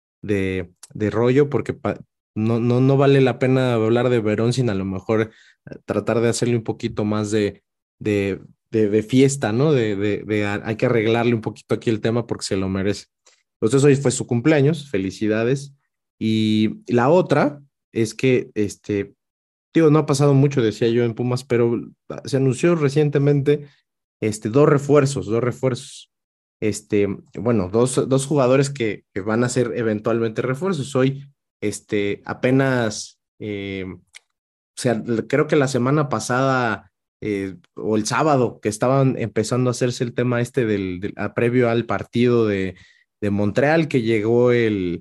de rollo, porque no vale la pena hablar de Verón sin a lo mejor tratar de hacerle un poquito más de, de fiesta, ¿no? Hay que arreglarle un poquito aquí el tema porque se lo merece. Entonces, hoy fue su cumpleaños, felicidades. Y la otra es que digo, no ha pasado mucho, decía yo en Pumas, pero se anunció recientemente dos refuerzos. Bueno, dos jugadores que van a ser eventualmente refuerzos. Hoy, apenas, o sea, creo que la semana pasada o el sábado que estaban empezando a hacerse el tema previo al partido de Montreal, que llegó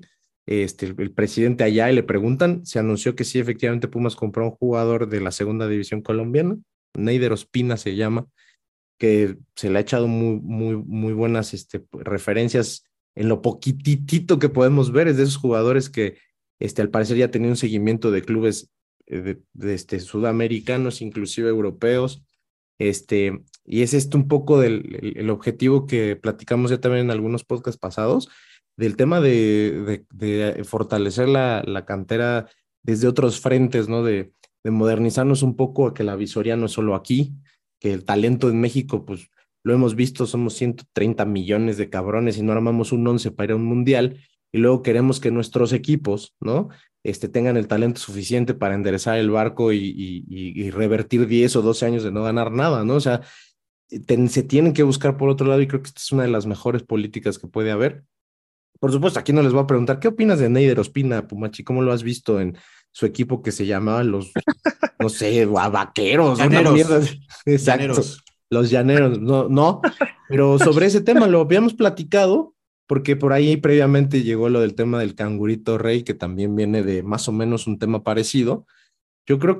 el presidente allá y le preguntan, se anunció que sí, efectivamente Pumas compró un jugador de la segunda división colombiana, Neider Ospina se llama, que se le ha echado muy buenas referencias en lo poquitito que podemos ver, es de esos jugadores que al parecer ya tenía un seguimiento de clubes sudamericanos, inclusive europeos, y es un poco el objetivo que platicamos ya también en algunos podcasts pasados, del tema de fortalecer la cantera desde otros frentes, ¿no? De modernizarnos un poco, a que la visoría no es solo aquí, que el talento en México, pues lo hemos visto, somos 130 millones de cabrones y no armamos un 11 para ir a un mundial, y luego queremos que nuestros equipos, ¿no? Tengan el talento suficiente para enderezar el barco y revertir 10 o 12 años de no ganar nada, ¿no? O sea, se tienen que buscar por otro lado y creo que esta es una de las mejores políticas que puede haber. Por supuesto, aquí no les voy a preguntar, ¿qué opinas de Neider Ospina, Pumachi? ¿Cómo lo has visto en su equipo que se llamaba no sé, vaqueros, una mierda? Llaneros, Exacto, llaneros. los llaneros, no, pero sobre ese tema lo habíamos platicado, porque por ahí previamente llegó lo del tema del cangurito rey, que también viene de más o menos un tema parecido. Yo creo que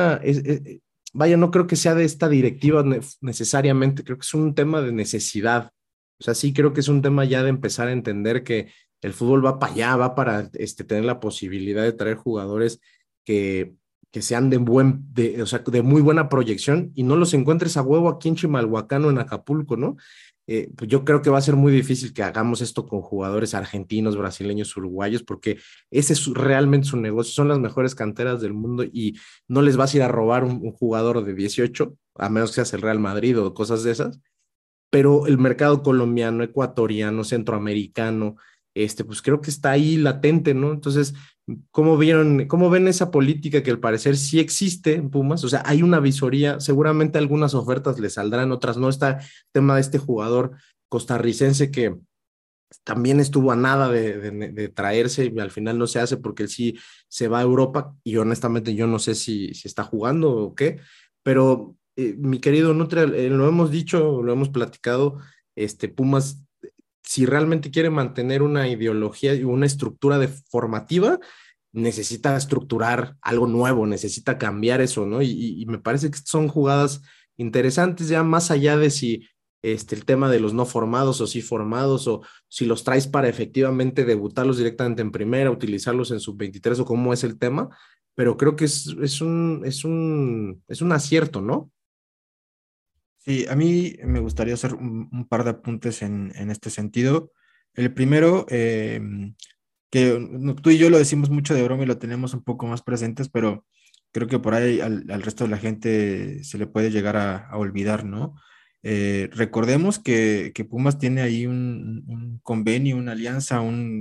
vaya, no creo que sea de esta directiva necesariamente, creo que es un tema de necesidad. O sea, sí creo que es un tema ya de empezar a entender que el fútbol va para allá, va para tener la posibilidad de traer jugadores que, que sean o sea, de muy buena proyección y no los encuentres a huevo aquí en Chimalhuacán o en Acapulco, ¿no? Pues yo creo que va a ser muy difícil que hagamos esto con jugadores argentinos, brasileños, uruguayos, porque ese es realmente su negocio, son las mejores canteras del mundo y no les vas a ir a robar un jugador de 18, a menos que seas el Real Madrid o cosas de esas, pero el mercado colombiano, ecuatoriano, centroamericano, pues creo que está ahí latente, ¿no? Entonces, cómo ven esa política que al parecer sí existe en Pumas? O sea, hay una visoría, seguramente algunas ofertas le saldrán, otras no. Está el tema de este jugador costarricense que también estuvo a nada de traerse y al final no se hace porque él sí se va a Europa y honestamente yo no sé si está jugando o qué, pero mi querido Nutria, lo hemos dicho, lo hemos platicado, Pumas, si realmente quiere mantener una ideología y una estructura formativa, necesita estructurar algo nuevo, necesita cambiar eso, ¿no? Y me parece que son jugadas interesantes ya más allá de si el tema de los no formados o sí formados, o si los traes para efectivamente debutarlos directamente en primera, utilizarlos en sub-23 o cómo es el tema, pero creo que es un acierto, ¿no? Sí, a mí me gustaría hacer un par de apuntes en este sentido. El primero, que tú y yo lo decimos mucho de broma y lo tenemos un poco más presentes, pero creo que por ahí al resto de la gente se le puede llegar a olvidar, ¿no? Recordemos que Pumas tiene ahí un convenio, una alianza,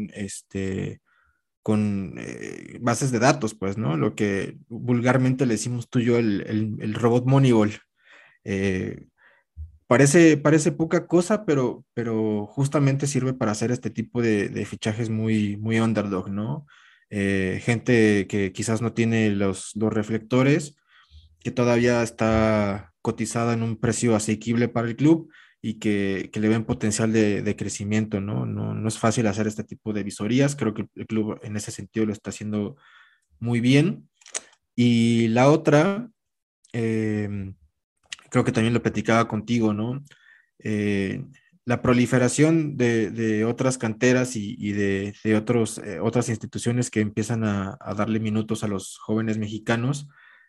con bases de datos, pues, ¿no? Lo que vulgarmente le decimos tú y yo el robot Moneyball. Eh, parece poca cosa, pero justamente sirve para hacer este tipo de fichajes muy underdog, ¿no? Gente que quizás no tiene los reflectores, que todavía está cotizada en un precio asequible para el club y que le ven potencial de crecimiento, ¿no? No es fácil hacer este tipo de visorías, creo que el club en ese sentido lo está haciendo muy bien. Y la otra, eh, creo que también lo platicaba contigo, ¿no? Eh, la proliferación de otras canteras y otras instituciones que empiezan a darle minutos a los jóvenes mexicanos,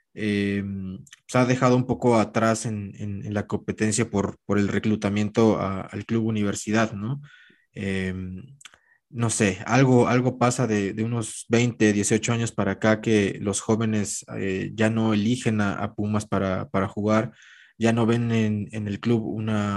se ha dejado un poco atrás en la competencia por el reclutamiento al club universidad, ¿no? Eh, no sé, algo pasa de unos 20, 18 años para acá que los jóvenes ya no eligen a Pumas para jugar, ya no ven en el club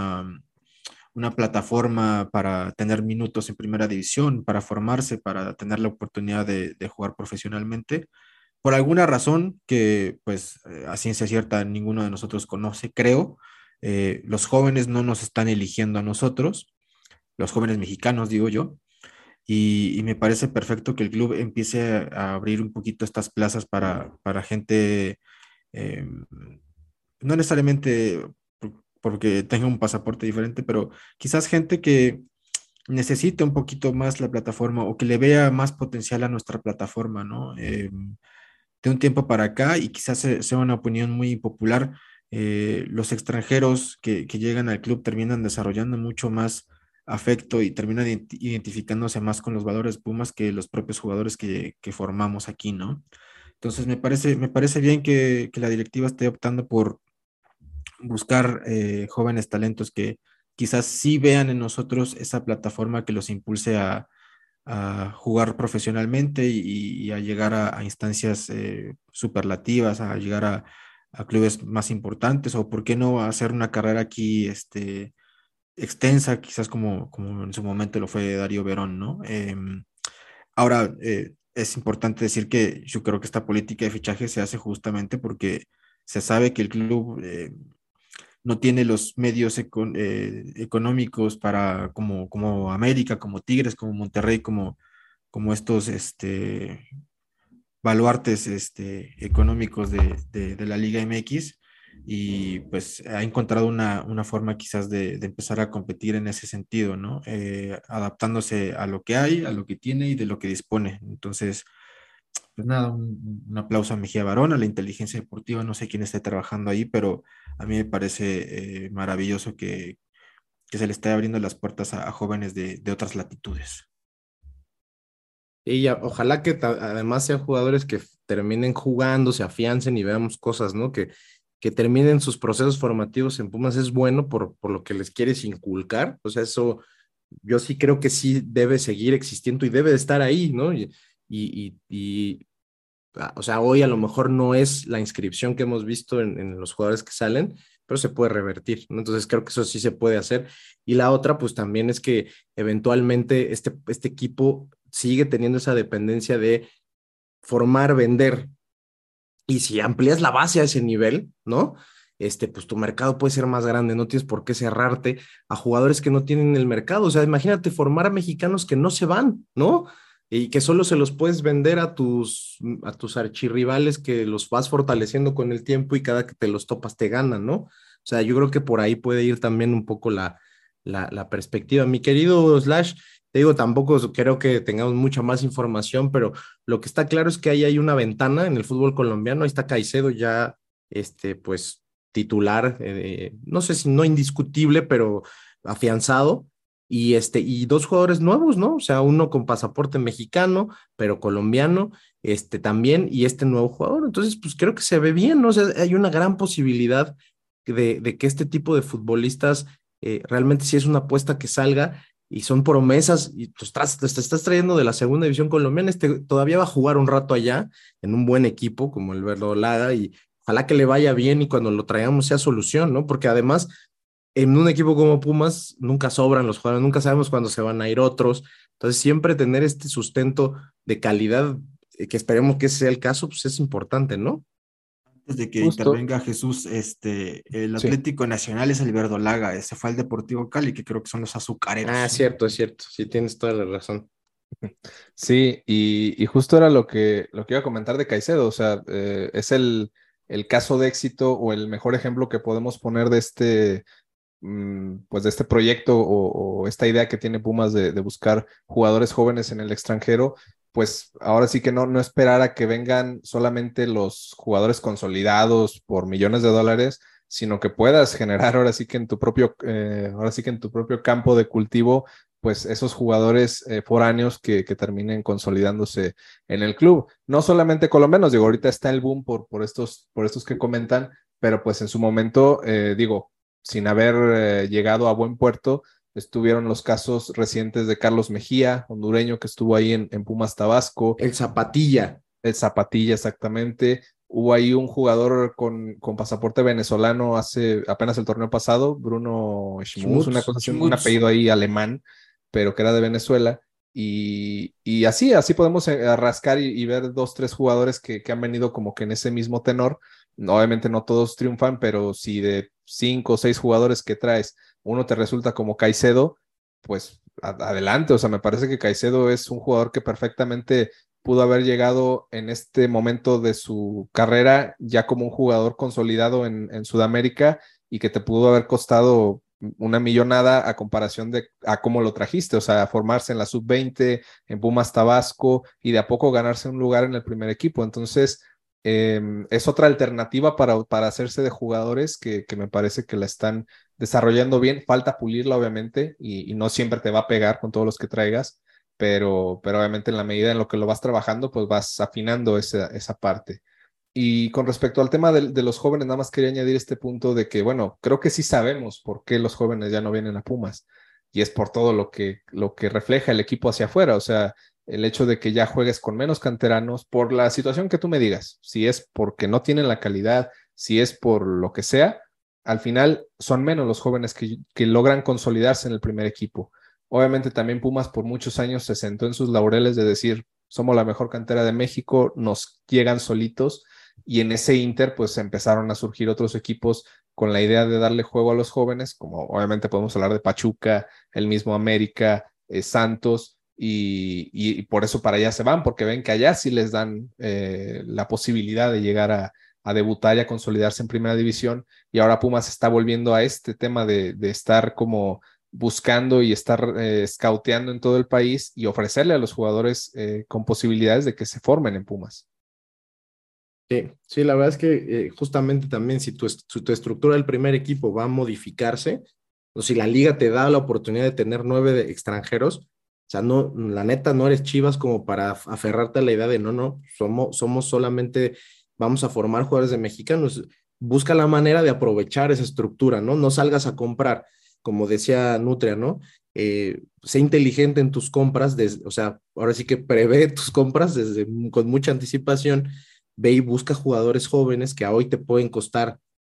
una plataforma para tener minutos en primera división, para formarse, para tener la oportunidad de jugar profesionalmente. Por alguna razón que, pues, a ciencia cierta ninguno de nosotros conoce, creo, los jóvenes no nos están eligiendo a nosotros, los jóvenes mexicanos, digo yo, y me parece perfecto que el club empiece a abrir un poquito estas plazas para gente, eh, no necesariamente porque tenga un pasaporte diferente, pero quizás gente que necesite un poquito más la plataforma o que le vea más potencial a nuestra plataforma, ¿no? De un tiempo para acá, y quizás sea una opinión muy popular, los extranjeros que llegan al club terminan desarrollando mucho más afecto y terminan identificándose más con los valores Pumas que los propios jugadores que formamos aquí, ¿no? Entonces me parece bien que la directiva esté optando por buscar jóvenes talentos que quizás sí vean en nosotros esa plataforma que los impulse a jugar profesionalmente y a llegar a instancias superlativas, a llegar a clubes más importantes, o por qué no hacer una carrera aquí extensa, quizás como en su momento lo fue Darío Verón, ¿no? Ahora, es importante decir que yo creo que esta política de fichaje se hace justamente porque se sabe que el club no tiene los medios económicos para, como América, como Tigres, como Monterrey, como estos baluartes económicos de la Liga MX, y pues ha encontrado una forma quizás de empezar a competir en ese sentido, ¿no? Adaptándose a lo que hay, a lo que tiene y de lo que dispone. Entonces, pues nada, un aplauso a Mejía Barón, a la inteligencia deportiva, no sé quién esté trabajando ahí, pero a mí me parece maravilloso que se le esté abriendo las puertas a jóvenes de otras latitudes. Y ojalá que además sean jugadores que terminen jugando, se afiancen y veamos cosas, ¿no? Que terminen sus procesos formativos en Pumas es bueno por lo que les quieres inculcar. O sea, eso yo sí creo que sí debe seguir existiendo y debe de estar ahí, ¿no? O sea, hoy a lo mejor no es la inscripción que hemos visto en los jugadores que salen, pero se puede revertir, ¿no? Entonces creo que eso sí se puede hacer. Y la otra, pues también es que eventualmente este equipo sigue teniendo esa dependencia de formar, vender, y si amplías la base a ese nivel, ¿no? Pues tu mercado puede ser más grande, no tienes por qué cerrarte a jugadores que no tienen el mercado. O sea, imagínate formar a mexicanos que no se van, ¿no? Y que solo se los puedes vender a tus archirrivales, que los vas fortaleciendo con el tiempo y cada que te los topas te ganan, ¿no? O sea, yo creo que por ahí puede ir también un poco la perspectiva. Mi querido Slash, te digo, tampoco creo que tengamos mucha más información, pero lo que está claro es que ahí hay una ventana en el fútbol colombiano. Ahí está Caicedo ya, pues titular, no sé si no indiscutible, pero afianzado. Y dos jugadores nuevos, ¿no? O sea, uno con pasaporte mexicano, pero colombiano, también, y este nuevo jugador. Entonces, pues creo que se ve bien, ¿no? O sea, hay una gran posibilidad de que este tipo de futbolistas realmente sí es una apuesta que salga y son promesas, y te estás trayendo de la segunda división colombiana. Todavía va a jugar un rato allá en un buen equipo como el Verdolaga, y ojalá que le vaya bien y cuando lo traigamos sea solución, ¿no? Porque además en un equipo como Pumas nunca sobran los jugadores, nunca sabemos cuándo se van a ir otros, entonces siempre tener este sustento de calidad, que esperemos que ese sea el caso, pues es importante, ¿no? Antes de que Justo, intervenga Jesús, el sí. Atlético Nacional es el Verdolaga, ese fue el Deportivo Cali, que creo que son los Ah, azucareros. es cierto, sí tienes toda la razón. Sí, y justo era lo que iba a comentar de Caicedo, o sea, es el caso de éxito o el mejor ejemplo que podemos poner de pues de este proyecto o esta idea que tiene Pumas de buscar jugadores jóvenes en el extranjero, pues ahora sí que no esperar a que vengan solamente los jugadores consolidados por millones de dólares, sino que puedas generar ahora sí que en tu propio campo de cultivo, pues esos jugadores foráneos que terminen consolidándose en el club. No solamente colombianos, digo, ahorita está el boom por estos que comentan, pero pues en su momento, digo, sin haber llegado a buen puerto, estuvieron los casos recientes de Carlos Mejía, hondureño, que estuvo ahí en Pumas Tabasco, El Zapatilla. el Zapatilla exactamente. Hubo ahí un jugador con pasaporte venezolano hace apenas el torneo pasado, Bruno Schmutz, una Schmutz. cosa así, un Schmutz. apellido ahí alemán, pero que era de Venezuela. Y así podemos rascar y ver dos, tres jugadores que han venido como que en ese mismo tenor. Obviamente no todos triunfan, pero si de 5 o 6 jugadores que traes, uno te resulta como Caicedo, pues adelante. O sea, me parece que Caicedo es un jugador que perfectamente pudo haber llegado en este momento de su carrera ya como un jugador consolidado en Sudamérica y que te pudo haber costado una millonada a comparación de a cómo lo trajiste, o sea, formarse en la sub-20, en Pumas Tabasco y de a poco ganarse un lugar en el primer equipo. Entonces, es otra alternativa para hacerse de jugadores que me parece que la están desarrollando bien. Falta pulirla, obviamente, y no siempre te va a pegar con todos los que traigas, pero obviamente en la medida en lo que lo vas trabajando, pues vas afinando esa parte. Y con respecto al tema de los jóvenes, nada más quería añadir este punto de que, bueno, creo que sí sabemos por qué los jóvenes ya no vienen a Pumas, y es por todo lo que refleja el equipo hacia afuera, o sea, el hecho de que ya juegues con menos canteranos, por la situación que tú me digas, si es porque no tienen la calidad, si es por lo que sea, al final son menos los jóvenes que logran consolidarse en el primer equipo. Obviamente también Pumas por muchos años se sentó en sus laureles de decir, somos la mejor cantera de México, nos llegan solitos, y en ese inter pues empezaron a surgir otros equipos con la idea de darle juego a los jóvenes, como obviamente podemos hablar de Pachuca, el mismo América, Santos, y por eso para allá se van, porque ven que allá sí les dan la posibilidad de llegar a debutar y a consolidarse en primera división, y ahora Pumas está volviendo a este tema de estar como buscando y estar scouteando en todo el país y ofrecerle a los jugadores con posibilidades de que se formen en Pumas. Sí, la verdad es que justamente también si tu estructura del primer equipo va a modificarse, o si la liga te da la oportunidad de tener 9 extranjeros, o sea, no, la neta no eres Chivas como para aferrarte a la idea de no, somos solamente, vamos a formar jugadores de mexicanos. Busca la manera de aprovechar esa estructura, ¿no? No salgas a comprar, como decía Nutria, ¿no? Sé inteligente en tus compras, o sea, ahora sí que prevé tus compras con mucha anticipación. Ve y busca jugadores jóvenes que a hoy te pueden costar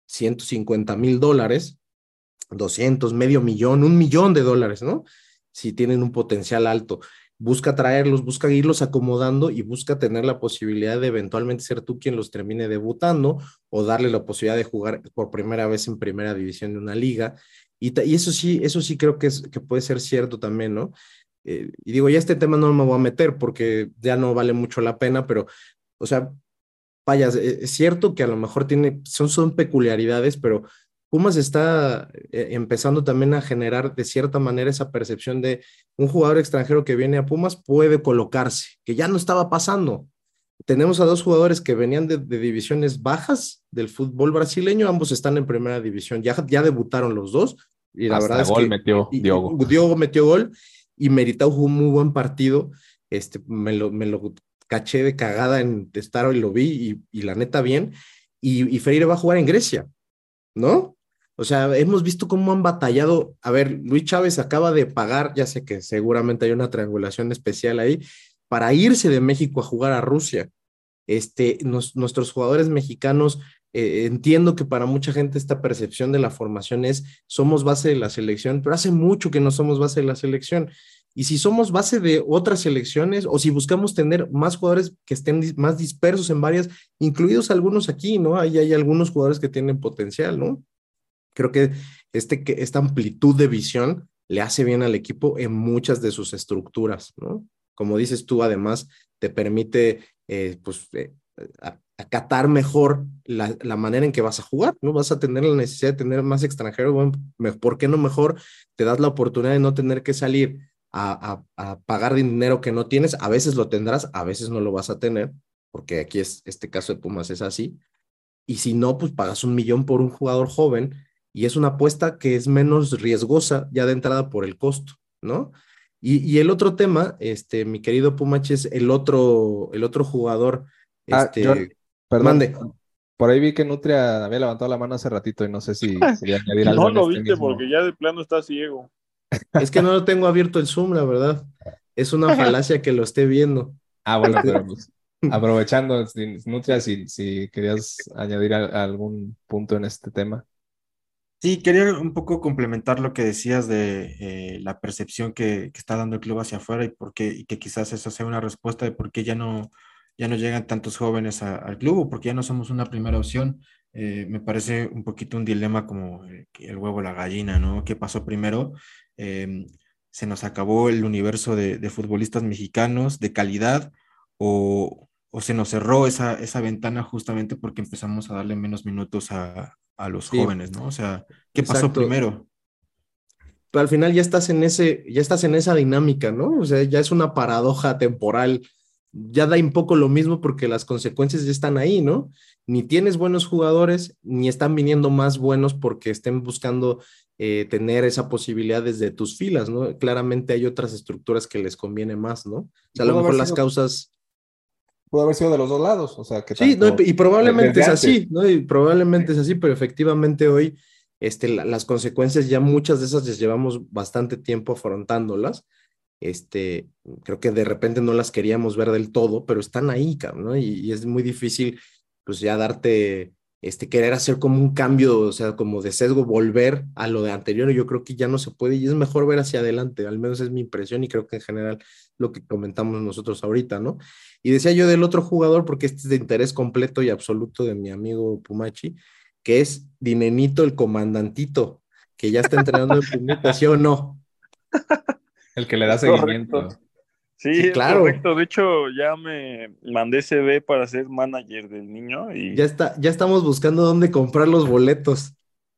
$150,000, 200, medio millón, $1,000,000, ¿no? Si tienen un potencial alto. Busca traerlos, busca irlos acomodando y busca tener la posibilidad de eventualmente ser tú quien los termine debutando o darle la posibilidad de jugar por primera vez en primera división de una liga. Y eso sí creo que puede ser cierto también, ¿no? Y digo, ya este tema no me voy a meter porque ya no vale mucho la pena, pero, o sea, vaya, es cierto que a lo mejor son peculiaridades, pero Pumas está empezando también a generar de cierta manera esa percepción de un jugador extranjero que viene a Pumas puede colocarse, que ya no estaba pasando. Tenemos a dos jugadores que venían de divisiones bajas del fútbol brasileño, ambos están en primera división, ya debutaron los dos, y la Hasta verdad es gol que metió Diogo. Diogo metió gol, y Meritao jugó un muy buen partido. Me lo caché de cagada en Testaro y lo vi, y la neta bien, y Freire va a jugar en Grecia, ¿no? O sea, hemos visto cómo han batallado. A ver, Luis Chávez acaba de pagar, ya sé que seguramente hay una triangulación especial ahí, para irse de México a jugar a Rusia. Nuestros jugadores mexicanos, entiendo que para mucha gente esta percepción de la formación somos base de la selección, pero hace mucho que no somos base de la selección. Y si somos base de otras selecciones, o si buscamos tener más jugadores que estén más dispersos en varias, incluidos algunos aquí, ¿no? Hay algunos jugadores que tienen potencial, ¿no? Creo que esta amplitud de visión le hace bien al equipo en muchas de sus estructuras, ¿no? Como dices tú, además, te permite acatar mejor la manera en que vas a jugar, ¿no? Vas a tener la necesidad de tener más extranjeros. Bueno, ¿por qué no mejor te das la oportunidad de no tener que salir a pagar dinero que no tienes? A veces lo tendrás, a veces no lo vas a tener, porque aquí este caso de Pumas es así. Y si no, pues pagas $1,000,000 por un jugador joven, y es una apuesta que es menos riesgosa ya de entrada por el costo, ¿no? Y el otro tema, mi querido Pumachi, es el otro jugador, John, perdón. mande. Por ahí vi que Nutria había levantado la mano hace ratito y no sé si quería añadir algo. No en lo este viste mismo. porque ya de plano está ciego. Es que no lo tengo abierto el Zoom, la verdad. Es una falacia que lo esté viendo. Bueno, pero pues, aprovechando, Nutria, si querías añadir algún punto en este tema. Sí, quería un poco complementar lo que decías de la percepción que está dando el club hacia afuera, y que quizás eso sea una respuesta de por qué ya no llegan tantos jóvenes al club, o porque ya no somos una primera opción. Me parece un poquito un dilema como el huevo o la gallina, ¿no? ¿Qué pasó primero? ¿Se nos acabó el universo de futbolistas mexicanos de calidad, o se nos cerró esa ventana justamente porque empezamos a darle menos minutos a los Sí, jóvenes, ¿no? O sea, ¿qué pasó exacto. primero? Pero al final ya estás en esa dinámica, ¿no? O sea, ya es una paradoja temporal. Ya da un poco lo mismo porque las consecuencias ya están ahí, ¿no? Ni tienes buenos jugadores, ni están viniendo más buenos porque estén buscando tener esa posibilidad desde tus filas, ¿no? Claramente hay otras estructuras que les conviene más, ¿no? O sea, a lo mejor las causas... Pudo haber sido de los dos lados, o sea, que sí, tanto, no, y probablemente es antes. así, ¿no? Y probablemente es así, pero efectivamente hoy las consecuencias ya muchas de esas les llevamos bastante tiempo afrontándolas. Creo que de repente no las queríamos ver del todo, pero están ahí, cabrón, ¿no? Y es muy difícil, pues ya querer hacer como un cambio, o sea, como de sesgo, volver a lo de anterior. Yo creo que ya no se puede, y es mejor ver hacia adelante, al menos es mi impresión, y creo que en general lo que comentamos nosotros ahorita, ¿no? Y decía yo del otro jugador, porque este es de interés completo y absoluto de mi amigo Pumachi, que es Dinenito el comandantito, que ya está entrenando en Pumitas, ¿sí o no? El que le da seguimiento. Correcto. Sí, Sí, es claro. correcto. De hecho, ya me mandé CV para ser manager del niño y Ya estamos buscando dónde comprar los boletos.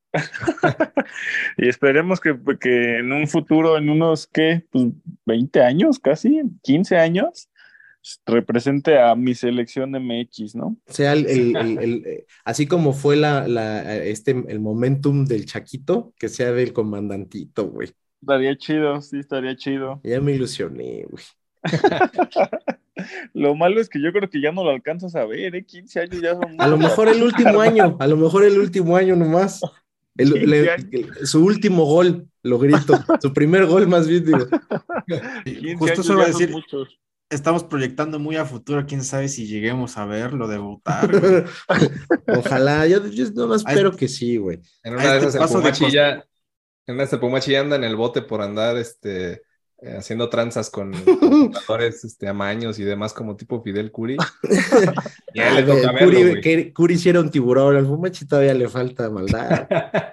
y esperemos que en un futuro, en unos, ¿qué? Pues 20 años, casi, 15 años, represente a mi selección MX, ¿no? O sea, así como fue el momentum del Chaquito, que sea del comandantito, güey. Estaría chido, sí, estaría chido. Ya me ilusioné, güey. Lo malo es que yo creo que ya no lo alcanzas a ver, 15 años ya son A lo mejor el último año nomás. Su último gol, lo grito. Su primer gol, más bien, digo. Justo eso iba a decir. estamos proyectando muy a futuro, quién sabe si lleguemos a verlo debutar, güey. Ojalá, yo nomás A espero este, que sí, güey. En a una de este esas paso de el Pumachi ya anda en el bote por andar haciendo tranzas con jugadores amaños y demás como tipo Fidel Curi. Y a él A le toca ver, verlo, güey. Curi hiciera un tiburón, al Fumachi todavía le falta maldad.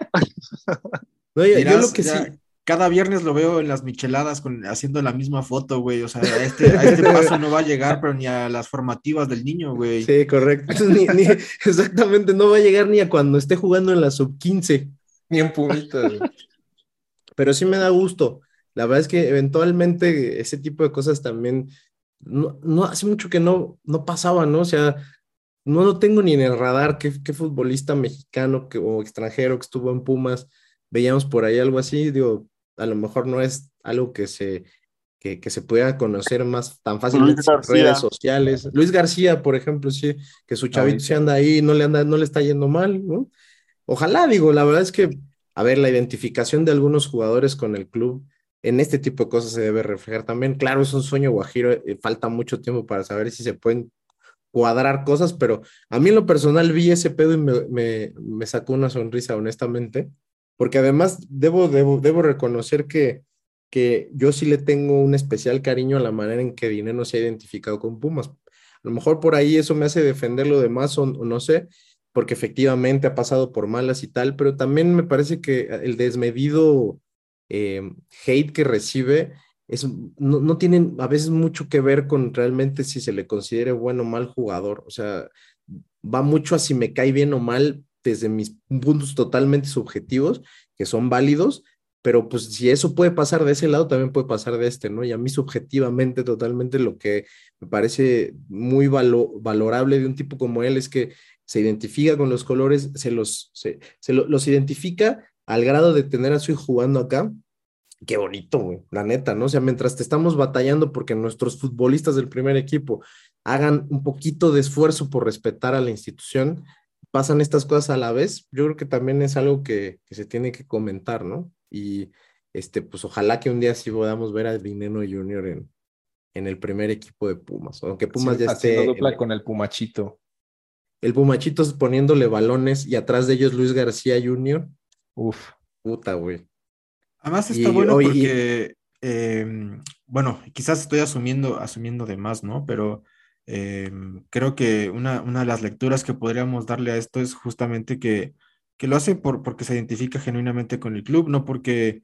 No, yo lo dirás, que ya sí, cada viernes lo veo en las micheladas haciendo la misma foto, güey. O sea, a este paso no va a llegar, pero ni a las formativas del niño, güey. sí, correcto, exactamente, no va a llegar ni a cuando esté jugando en la sub-15. Ni en Pumitas, güey. Pero sí me da gusto. La verdad es que eventualmente ese tipo de cosas también, no hace mucho que no pasaba, ¿no? O sea, no lo tengo ni en el radar qué futbolista mexicano o extranjero que estuvo en Pumas, veíamos por ahí algo así, digo, a lo mejor no es algo que se pueda conocer más tan Luis fácilmente en redes García, sociales. Luis García, por ejemplo, sí, que su chavito se Ahorita. anda ahí, no le está yendo mal, ¿no? Ojalá, digo, la verdad es que, a ver, la identificación de algunos jugadores con el club en este tipo de cosas se debe reflejar también. Claro, es un sueño guajiro, falta mucho tiempo para saber si se pueden cuadrar cosas, pero a mí en lo personal vi ese pedo y me sacó una sonrisa, honestamente, porque además debo reconocer que yo sí le tengo un especial cariño a la manera en que Dinero se ha identificado con Pumas. A lo mejor por ahí eso me hace defender lo demás o no sé, porque efectivamente ha pasado por malas y tal, pero también me parece que el desmedido hate que recibe no tienen a veces mucho que ver con realmente si se le considere bueno o mal jugador. O sea, va mucho a si me cae bien o mal desde mis puntos totalmente subjetivos, que son válidos, pero pues si eso puede pasar de ese lado, también puede pasar de este, ¿no? Y a mí subjetivamente totalmente lo que me parece muy valorable de un tipo como él es que se identifica con los colores, los identifica al grado de tener a su hijo jugando acá. Qué bonito, güey, la neta, ¿no? O sea, mientras te estamos batallando porque nuestros futbolistas del primer equipo hagan un poquito de esfuerzo por respetar a la institución, pasan estas cosas a la vez, yo creo que también es algo que se tiene que comentar, ¿no? Y pues ojalá que un día sí podamos ver a Dineno Junior en el primer equipo de Pumas, aunque Pumas ya Haciendo esté dupla con el Pumachito. el Pumachitos poniéndole balones y atrás de ellos Luis García Junior, Uf. puta, güey. Además está Y bueno oye, porque, bueno, quizás estoy asumiendo de más, ¿no? Pero creo que una de las lecturas que podríamos darle a esto es justamente que lo hace porque se identifica genuinamente con el club, no porque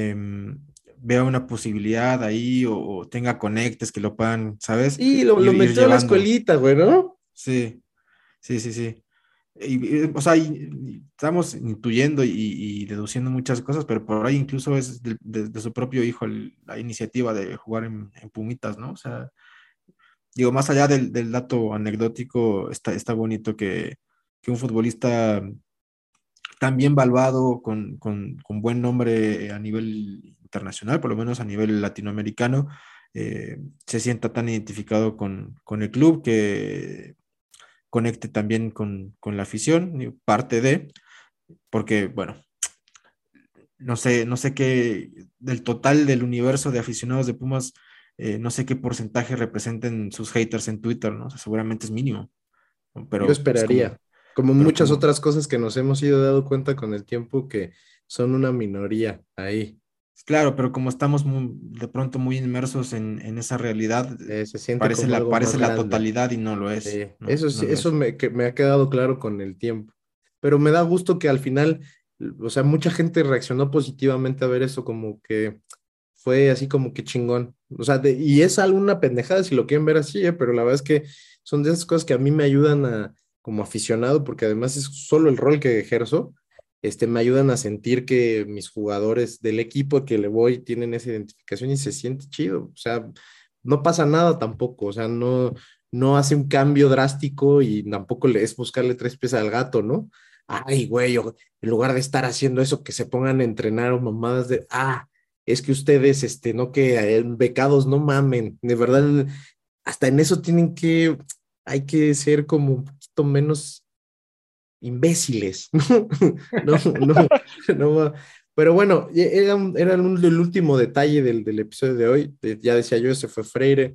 vea una posibilidad ahí o tenga conectes que lo puedan, ¿sabes? y lo Ir metió a la llevando. escuelita, güey, ¿no? Sí, sí, sí, sí. O sea, y estamos intuyendo y deduciendo muchas cosas, pero por ahí incluso es de su propio hijo la iniciativa de jugar en Pumitas, ¿no? O sea, digo, más allá del dato anecdótico, está bonito que un futbolista tan bien valuado, con buen nombre a nivel internacional, por lo menos a nivel latinoamericano, se sienta tan identificado con el club que conecte también con la afición, y parte de, porque, bueno, no sé qué, del total del universo de aficionados de Pumas, no sé qué porcentaje representen sus haters en Twitter, ¿no? O sea, seguramente es mínimo, ¿no? Yo Pero es como, esperaría, como pero muchas como, otras cosas que nos hemos ido dando cuenta con el tiempo que son una minoría ahí. claro, pero como estamos de pronto muy inmersos en esa realidad, Se siente parece como la, algo más parece la grande. totalidad y no lo es, ¿no? Eso No sí, lo eso es. me ha quedado claro con el tiempo. Pero me da gusto que al final, o sea, mucha gente reaccionó positivamente a ver eso, como que fue así como que chingón. O sea, y es alguna pendejada si lo quieren ver así, pero la verdad es que son de esas cosas que a mí me ayudan como aficionado, porque además es solo el rol que ejerzo, me ayudan a sentir que mis jugadores del equipo que le voy tienen esa identificación y se siente chido. O sea, no pasa nada tampoco, o sea, no hace un cambio drástico y tampoco es buscarle tres pies al gato, ¿no? Ay, güey, en lugar de estar haciendo eso, que se pongan a entrenar o mamadas es que ustedes, no que becados, no mamen, de verdad, hasta en eso hay que ser como un poquito menos imbéciles, no, no, no va. Pero bueno, era el último detalle del episodio de hoy, ya decía yo, se fue Freire,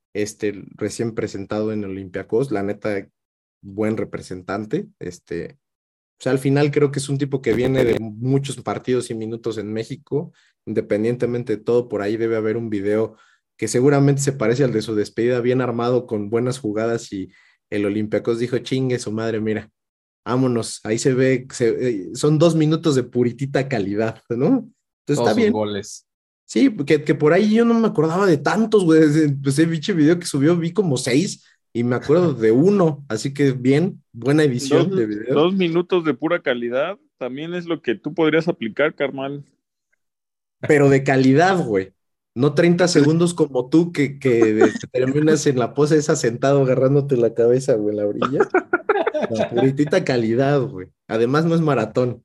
recién presentado en Olympiacos, la neta, buen representante. O sea, al final creo que es un tipo que viene de muchos partidos y minutos en México, independientemente de todo, por ahí debe haber un video que seguramente se parece al de su despedida, bien armado, con buenas jugadas, y el Olympiacos dijo, chingue su madre, mira, vámonos, ahí se ve, son 2 minutos de puritita calidad, ¿no? Entonces Todos está sus bien. goles. Sí, que por ahí yo no me acordaba de tantos, güey. Pues ese biche video que subió, vi como 6 y me acuerdo de uno. Así que bien, buena edición de video. 2 minutos de pura calidad también es lo que tú podrías aplicar, carnal. Pero de calidad, güey. No 30 segundos como tú que terminas en la pose esa sentado agarrándote la cabeza, güey, en la orilla. La puritita calidad, güey. Además no es maratón.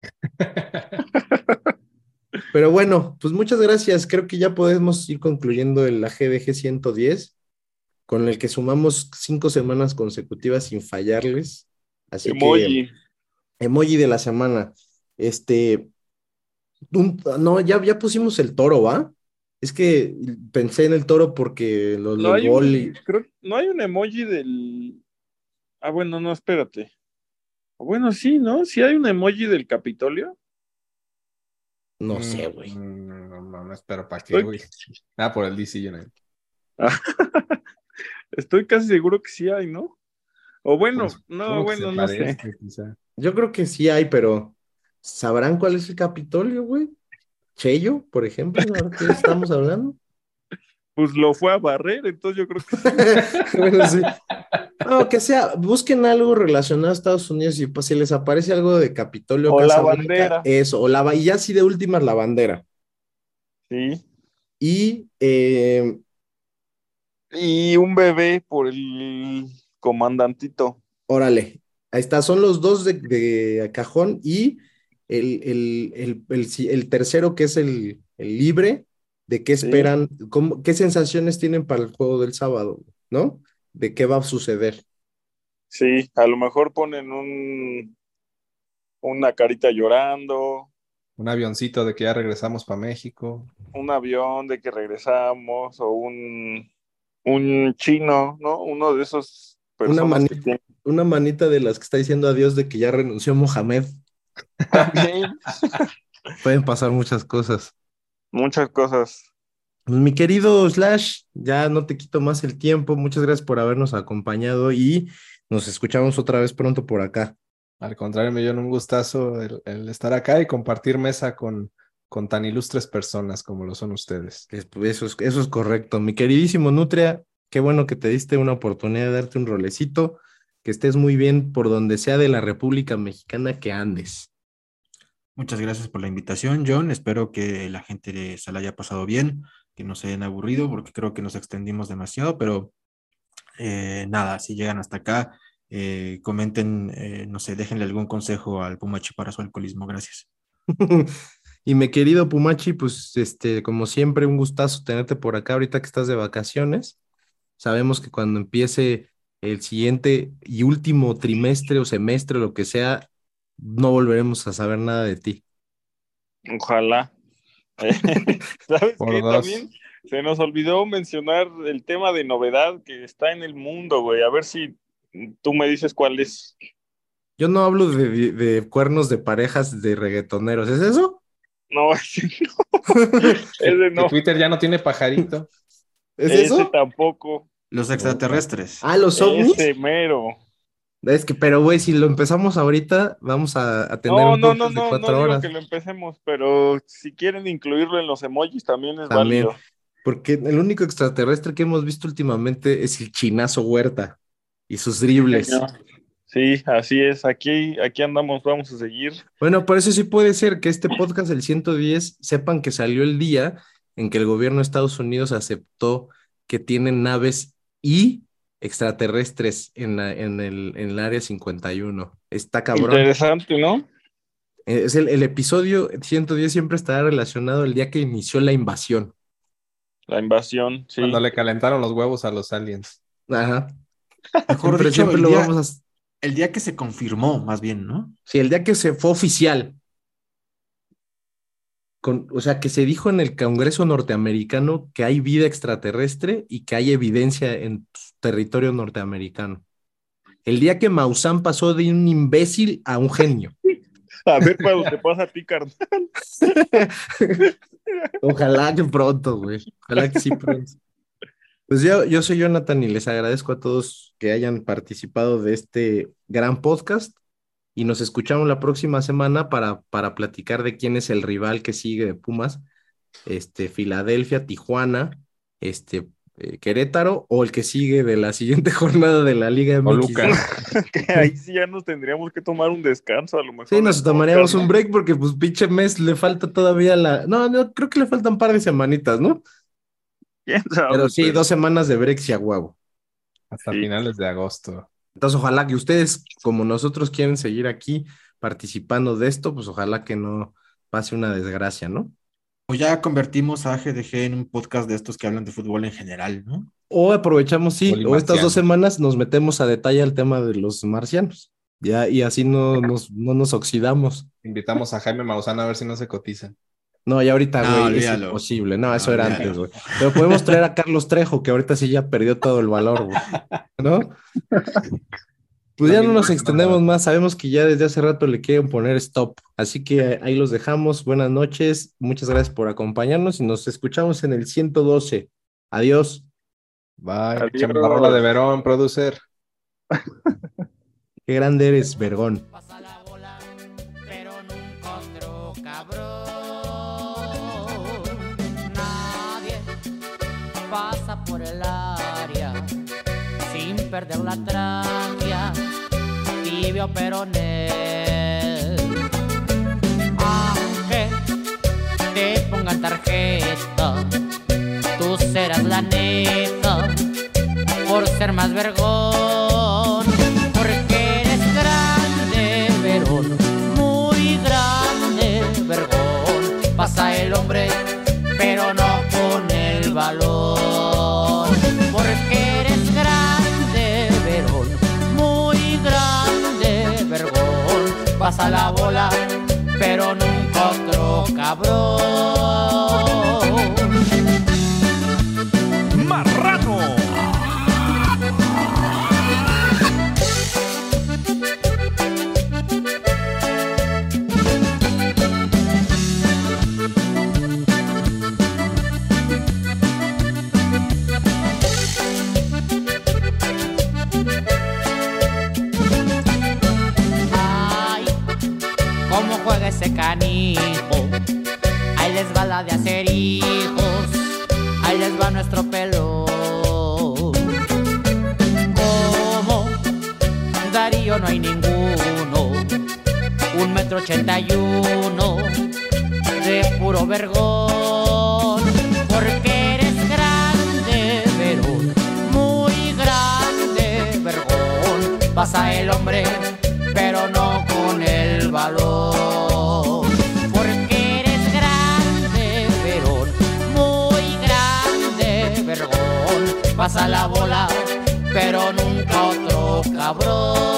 Pero bueno, pues muchas gracias. Creo que ya podemos ir concluyendo el AGDG 110, con el que sumamos 5 semanas consecutivas sin fallarles. Así que, Emoji. emoji de la semana. No, ya pusimos el toro, ¿va? Es que pensé en el toro porque lo No del hay gol y... no hay un emoji del. Ah, bueno, no, espérate. Bueno, sí, ¿no? Sí hay un emoji del Capitolio. No sé, güey. No, espero para qué, Estoy, güey. Por el DC United. estoy casi seguro que sí hay, ¿no? O bueno, Pues no, uno que se bueno, no sé. parezca, quizá. Yo creo que sí hay, pero ¿sabrán cuál es el Capitolio, güey? Chello, por ejemplo, ¿ahora qué estamos hablando? Pues lo fue a barrer, entonces yo creo que sí. Bueno, sí. No, que sea, busquen algo relacionado a Estados Unidos y pues si les aparece algo de Capitolio, O la Casa Blanca, bandera. eso, y ya sí de últimas la bandera. Sí. Y Y un bebé por el comandantito. órale, ahí está, son los dos de cajón y el tercero que es el libre, de qué Sí. esperan, qué sensaciones tienen para el juego del sábado, ¿no? De qué va a suceder. Sí, a lo mejor ponen una carita llorando, Un avioncito de que ya regresamos para México. un avión de que regresamos, o un chino, ¿no? Uno de esos Una personas que manita, tienen una manita de las que está diciendo adiós de que ya renunció Mohamed. también Pueden pasar muchas cosas. muchas cosas. Pues, mi querido Slash, ya no te quito más el tiempo. Muchas gracias por habernos acompañado y nos escuchamos otra vez pronto por acá. Al contrario, me dio un gustazo el estar acá y compartir mesa con tan ilustres personas como lo son ustedes. Eso es correcto. Mi queridísimo Nutria, qué bueno que te diste una oportunidad de darte un rolecito. Que estés muy bien por donde sea de la República Mexicana que andes. Muchas gracias por la invitación, John. Espero que la gente se la haya pasado bien, que no se hayan aburrido, porque creo que nos extendimos demasiado, pero nada, si llegan hasta acá, comenten, no sé, déjenle algún consejo al Pumachi para su alcoholismo. Gracias. Y mi querido Pumachi, pues como siempre, un gustazo tenerte por acá ahorita que estás de vacaciones. Sabemos que cuando empiece el siguiente y último trimestre o semestre, lo que sea, no volveremos a saber nada de ti. Ojalá. ¿Sabes Por qué? dos. También se nos olvidó mencionar el tema de novedad que está en el mundo, güey. A ver si tú me dices cuál es. Yo no hablo de cuernos de parejas de reggaetoneros, ¿es eso? No, ese Que no. Twitter ya no tiene pajarito. ¿Es Ese eso? tampoco. Los extraterrestres. Ah, los ovnis. Ese mero. Es que, pero güey, si lo empezamos ahorita, vamos a tener No, un podcast de no 4 digo horas. que lo empecemos, pero si quieren incluirlo en los emojis también es También, válido. porque el único extraterrestre que hemos visto últimamente es el chinazo Huerta y sus dribles. Señor. Sí, así es. Aquí andamos, vamos a seguir. Bueno, por eso sí puede ser que este podcast, el 110, sepan que salió el día en que el gobierno de Estados Unidos aceptó que tienen naves y extraterrestres en el área 51. Está cabrón. Interesante, ¿no? Es el episodio 110 siempre estará relacionado al día que inició la invasión. La invasión, sí. Cuando le calentaron los huevos a los aliens. Ajá. Mejor dicho, Siempre lo vamos a... el día que se confirmó, más bien, ¿no? Sí, el día que se fue oficial. o sea, que se dijo en el Congreso norteamericano que hay vida extraterrestre y que hay evidencia en territorio norteamericano. El día que Maussan pasó de un imbécil a un genio. A ver cuando te pasa a ti, carnal. Ojalá que pronto, güey. Ojalá que sí pronto. Pues yo soy Jonathan y les agradezco a todos que hayan participado de este gran podcast y nos escuchamos la próxima semana para platicar de quién es el rival que sigue de Pumas, Filadelfia, Tijuana, Querétaro o el que sigue de la siguiente jornada de la Liga MX. Toluca. Que ahí sí ya nos tendríamos que tomar un descanso a lo mejor. Sí, nos tomaríamos un break porque pues pinche mes le falta todavía No, creo que le faltan un par de semanitas, ¿no? ¿Quién sabe? Pero sí, 2 semanas de break sí a huevo. Hasta Sí. finales de agosto. Entonces ojalá que ustedes, como nosotros, quieren seguir aquí participando de esto, pues ojalá que no pase una desgracia, ¿no? O ya convertimos a AGDG en un podcast de estos que hablan de fútbol en general, ¿no? O aprovechamos, sí, o estas Polimarciano. 2 semanas nos metemos a detalle al tema de los marcianos. Ya, y así no nos oxidamos. Invitamos a Jaime Maussan a ver si no se cotizan. No, ya ahorita, No, güey, es olvídalo. imposible. No, No, eso era olvídalo. antes, güey. Pero podemos traer a Carlos Trejo, que ahorita sí ya perdió todo el valor, güey. ¿No? Pues ya no nos extendemos más. Sabemos que ya desde hace rato le quieren poner stop. Así que ahí los dejamos. Buenas noches. Muchas gracias por acompañarnos y nos escuchamos en el 112. Adiós. Bye. Adiós. Échame la rola de Verón, producer. Qué grande eres, vergón. Pasa la bola, pero nunca otro cabrón. Nadie pasa por el área sin perder la tráquea, tibio pero net. Aunque te pongan tarjeta, tú serás la neta por ser más vergón. Porque eres grande, Verón, muy grande, vergón. Pasa el hombre, pero no con el balón. Porque eres grande, Verón, muy grande, vergón. Pasa la bola, pero nunca otro cabrón. ¡Marrano! Ay, cómo juega ese canijo. Ahí les va la de hacer hijos. Ahí les va nuestro pelo. Como Darío no hay ninguno. 1,81 m de puro vergón. Porque eres grande, Verón, muy grande, vergón. Pasa el hombre, pero no con el balón. Porque eres grande, Verón, muy grande, vergón. Pasa la bola, pero nunca otro cabrón.